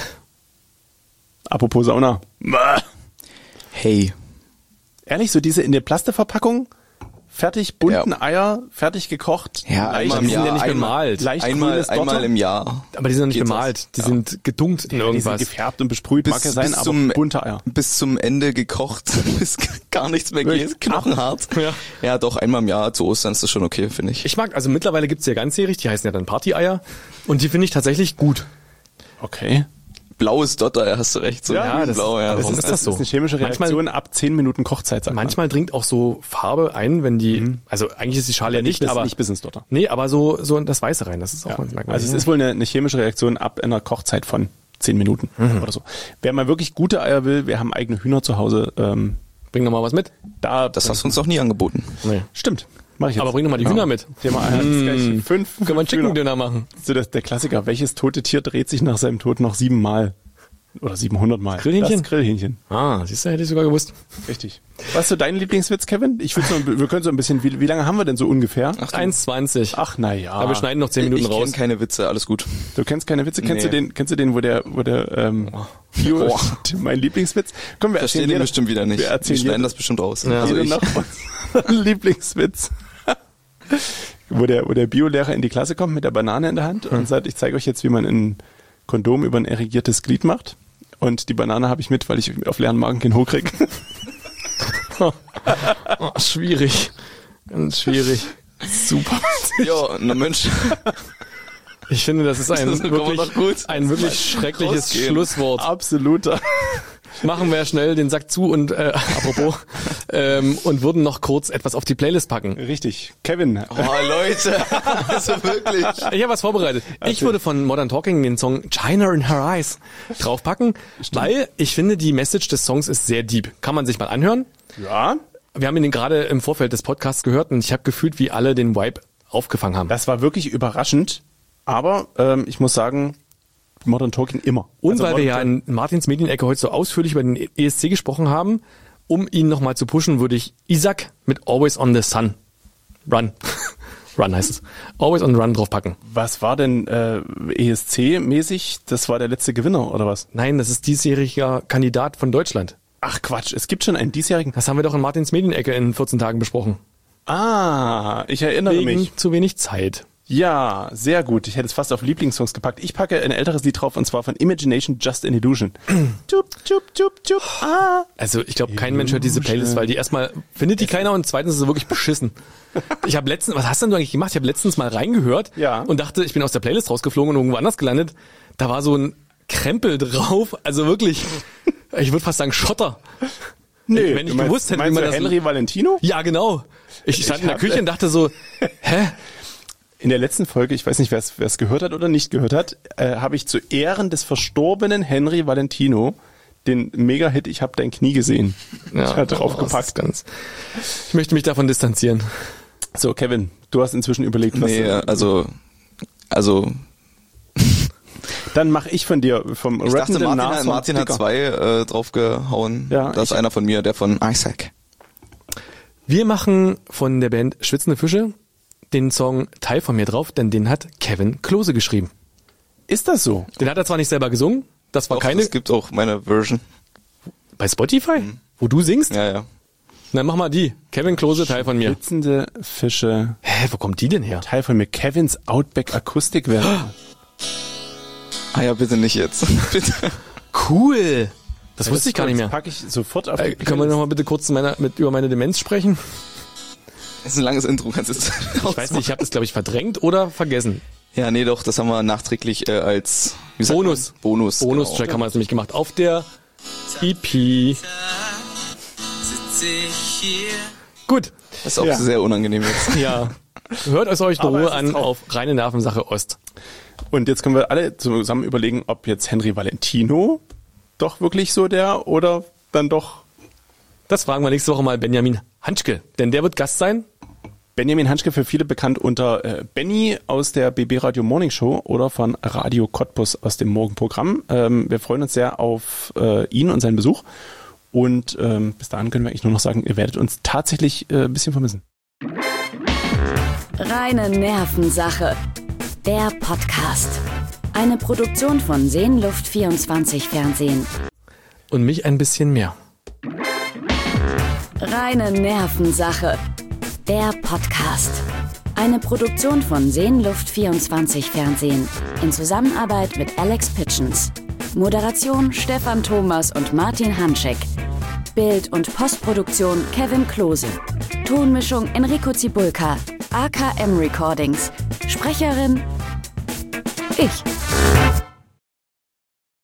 Apropos Sauna. Bäh. Hey. Ehrlich, so diese in der Plasteverpackung, fertig bunten Ja. Eier, fertig gekocht, Ja, leicht, einmal die im sind ja Jahr, nicht einmal, bemalt. leicht einmal, grünes Dotter. einmal im Jahr. Aber die sind noch nicht Geht das? bemalt. Die Ja. sind gedunkt in Die sind irgendwas. gefärbt und besprüht, mag ja sein, aber zum, bunte Eier. bis zum Ende gekocht, bis gar nichts mehr Wirklich? geht, knochenhart. Ja. Ja, doch, einmal im Jahr zu Ostern ist das schon okay, finde ich. Ich mag, also mittlerweile gibt's ja ganzjährig, die heißen ja dann Party-Eier. Und die finde ich tatsächlich gut. Okay. Blaues Dotter, hast du recht. So Ja, das- blau, ja. aber Das warum ist, ist das so? ist eine chemische Manchmal- Reaktion ab zehn Minuten Kochzeit, sagt Manchmal dringt auch so Farbe ein, wenn die, also eigentlich ist die Schale ja man. nicht, bis, aber nicht bis ins Dotter. nee, aber so so in das Weiße rein. Das ist auch Ja. ganz merkwürdig. Also es ist wohl eine, eine chemische Reaktion ab einer Kochzeit von zehn Minuten Mhm. oder so. Wer mal wirklich gute Eier will, wir haben eigene Hühner zu Hause. Ähm, Bring noch mal was mit. da Das hast du uns noch nie angeboten. Nee. stimmt. Mach ich jetzt. Aber bring noch mal die Hühner mit. Thema Eier. Das ist gleich fünf. Können wir einen Chicken Hühner. Dinner machen? So das, der Klassiker. Welches tote Tier dreht sich nach seinem Tod noch siebenmal? Oder siebenhundert Mal? Grillhähnchen? Das Grillhähnchen. Ah, siehst du, hätte ich sogar gewusst. Richtig. Was ist so dein Lieblingswitz, Kevin? Ich würde so, wir können so ein bisschen, wie, wie lange haben wir denn so ungefähr? eins zwanzig. Ach, na ja. Aber wir schneiden noch zehn Minuten ich raus. kenne keine Witze, alles gut. Du kennst keine Witze? Kennst Nee. du den, kennst du den, wo der, wo der, ähm, Bio, Boah. mein Lieblingswitz? Komm, wir Verstehen erzählen den jeder- bestimmt wieder nicht. Wir Wir erzählen schneiden jeder- das bestimmt raus. Ja. Also jeder ich, nach unserem Lieblingswitz. wo der, wo der Biolehrer in die Klasse kommt mit der Banane in der Hand und sagt, ich zeige euch jetzt, wie man ein Kondom über ein erregiertes Glied macht. Und die Banane habe ich mit, weil ich auf leeren Magen keinen Hoch krieg. Oh, schwierig. Ganz schwierig. Super. ja, na Mensch. Ich finde, das ist ein Das kann man wirklich, doch gut ein wirklich schreckliches rausgehen. Schlusswort. Absoluter. Machen wir schnell den Sack zu und, äh, apropos, ähm, und würden noch kurz etwas auf die Playlist packen. Richtig. Kevin. Oh, Leute. Also wirklich. Ich habe was vorbereitet. Ich würde von Modern Talking den Song China in Her Eyes draufpacken, weil ich finde, die Message des Songs ist sehr deep. Kann man sich mal anhören. Ja. Wir haben ihn gerade im Vorfeld des Podcasts gehört und ich habe gefühlt, wie alle den Vibe aufgefangen haben. Das war wirklich überraschend. Aber ähm, ich muss sagen, Modern Talking immer. Und Also weil wir ja Modern in Martins Medienecke heute so ausführlich über den E S C gesprochen haben, um ihn nochmal zu pushen, würde ich Isaac mit Always on the Sun Run. Run heißt es. Always on the Run draufpacken. Was war denn äh, E S C-mäßig? Das war der letzte Gewinner, oder was? Nein, das ist diesjähriger Kandidat von Deutschland. Ach Quatsch, es gibt schon einen diesjährigen... Das haben wir doch in Martins Medienecke in vierzehn Tagen besprochen. Ah, ich erinnere Wegen mich. zu wenig Zeit. Ja, sehr gut. Ich hätte es fast auf Lieblingssongs gepackt. Ich packe ein älteres Lied drauf und zwar von Imagination, Just an Illusion. Tup, tup, tup, tup, ah. Also ich glaube, kein Mensch hört diese Playlist, weil die erstmal findet die keiner und zweitens ist sie wirklich beschissen. Ich habe letztens, was hast denn du eigentlich gemacht? Ich habe letztens mal reingehört Ja. und dachte, ich bin aus der Playlist rausgeflogen und irgendwo anders gelandet. Da war so ein Krempel drauf, also wirklich, ich würde fast sagen Schotter. Nee, wenn ich du meinst, gewusst hätte, wie meinst man du das... Henry Valentino? Ja, genau. Ich stand Ich in der hab- Küche und dachte so, hä? In der letzten Folge, ich weiß nicht, wer es gehört hat oder nicht gehört hat, äh, habe ich zu Ehren des verstorbenen Henry Valentino den Mega-Hit Ich hab dein Knie gesehen. Ja, ich hatte oh, das draufgepackt. ist ganz. Ich möchte mich davon distanzieren. So, Kevin, du hast inzwischen überlegt, was... Nee, also, also, Dann mache ich von dir, vom ich dachte, rappenden Martin, Nashorn Martin hat Sticker. zwei äh, draufgehauen. Ja, das ist ich- einer von mir, der von Isaac. Wir machen von der Band Schwitzende Fische den Song Teil von mir drauf, denn den hat Kevin Klose geschrieben. Ist das so? Den hat er zwar nicht selber gesungen, das war Doch, keine... es gibt auch meine Version. Bei Spotify? Wo du singst? Ja, ja. Na, mach mal die. Kevin Klose, Teil von mir. Blitzende Fische, Hä, wo kommt die denn her? Teil von mir. Kevins Outback Akustikversion. Ah ja, bitte nicht jetzt. Bitte. Cool. Das wusste ich gar nicht Das mehr. packe ich sofort auf Äh, die können wir Playlist. noch mal bitte kurz meiner, mit, über meine Demenz sprechen? Das ist ein langes Intro, kannst du jetzt Ich weiß nicht, ich habe das, glaube ich, verdrängt oder vergessen. Ja, nee, doch, das haben wir nachträglich äh, als wie sagt Bonus. man? Bonus. Bonus-Track genau. haben wir das nämlich gemacht. Auf der E P. Sitze ich hier. Gut. Das ist auch Ja. sehr unangenehm jetzt. Ja. Hört es euch in Aber Ruhe es ist an drauf. auf reine Nervensache Ost. Und jetzt können wir alle zusammen überlegen, ob jetzt Henry Valentino doch wirklich so der oder dann doch Das fragen wir nächste Woche mal Benjamin Hanschke, denn der wird Gast sein. Benjamin Hanschke, für viele bekannt unter äh, Benny aus der B B Radio Morning Show oder von Radio Cottbus aus dem Morgenprogramm. Ähm, wir freuen uns sehr auf äh, ihn und seinen Besuch. Und ähm, bis dahin können wir eigentlich nur noch sagen, ihr werdet uns tatsächlich äh, ein bisschen vermissen. Reine Nervensache. Der Podcast. Eine Produktion von Seenluft vierundzwanzig Fernsehen. Und mich ein bisschen mehr. Reine Nervensache. Der Podcast. Eine Produktion von Seenluft vierundzwanzig Fernsehen. In Zusammenarbeit mit Alex Pitchens. Moderation Stefan Thomas und Martin Hanschek. Bild- und Postproduktion Kevin Klose. Tonmischung Enrico Zibulka. A K M Recordings. Sprecherin ich.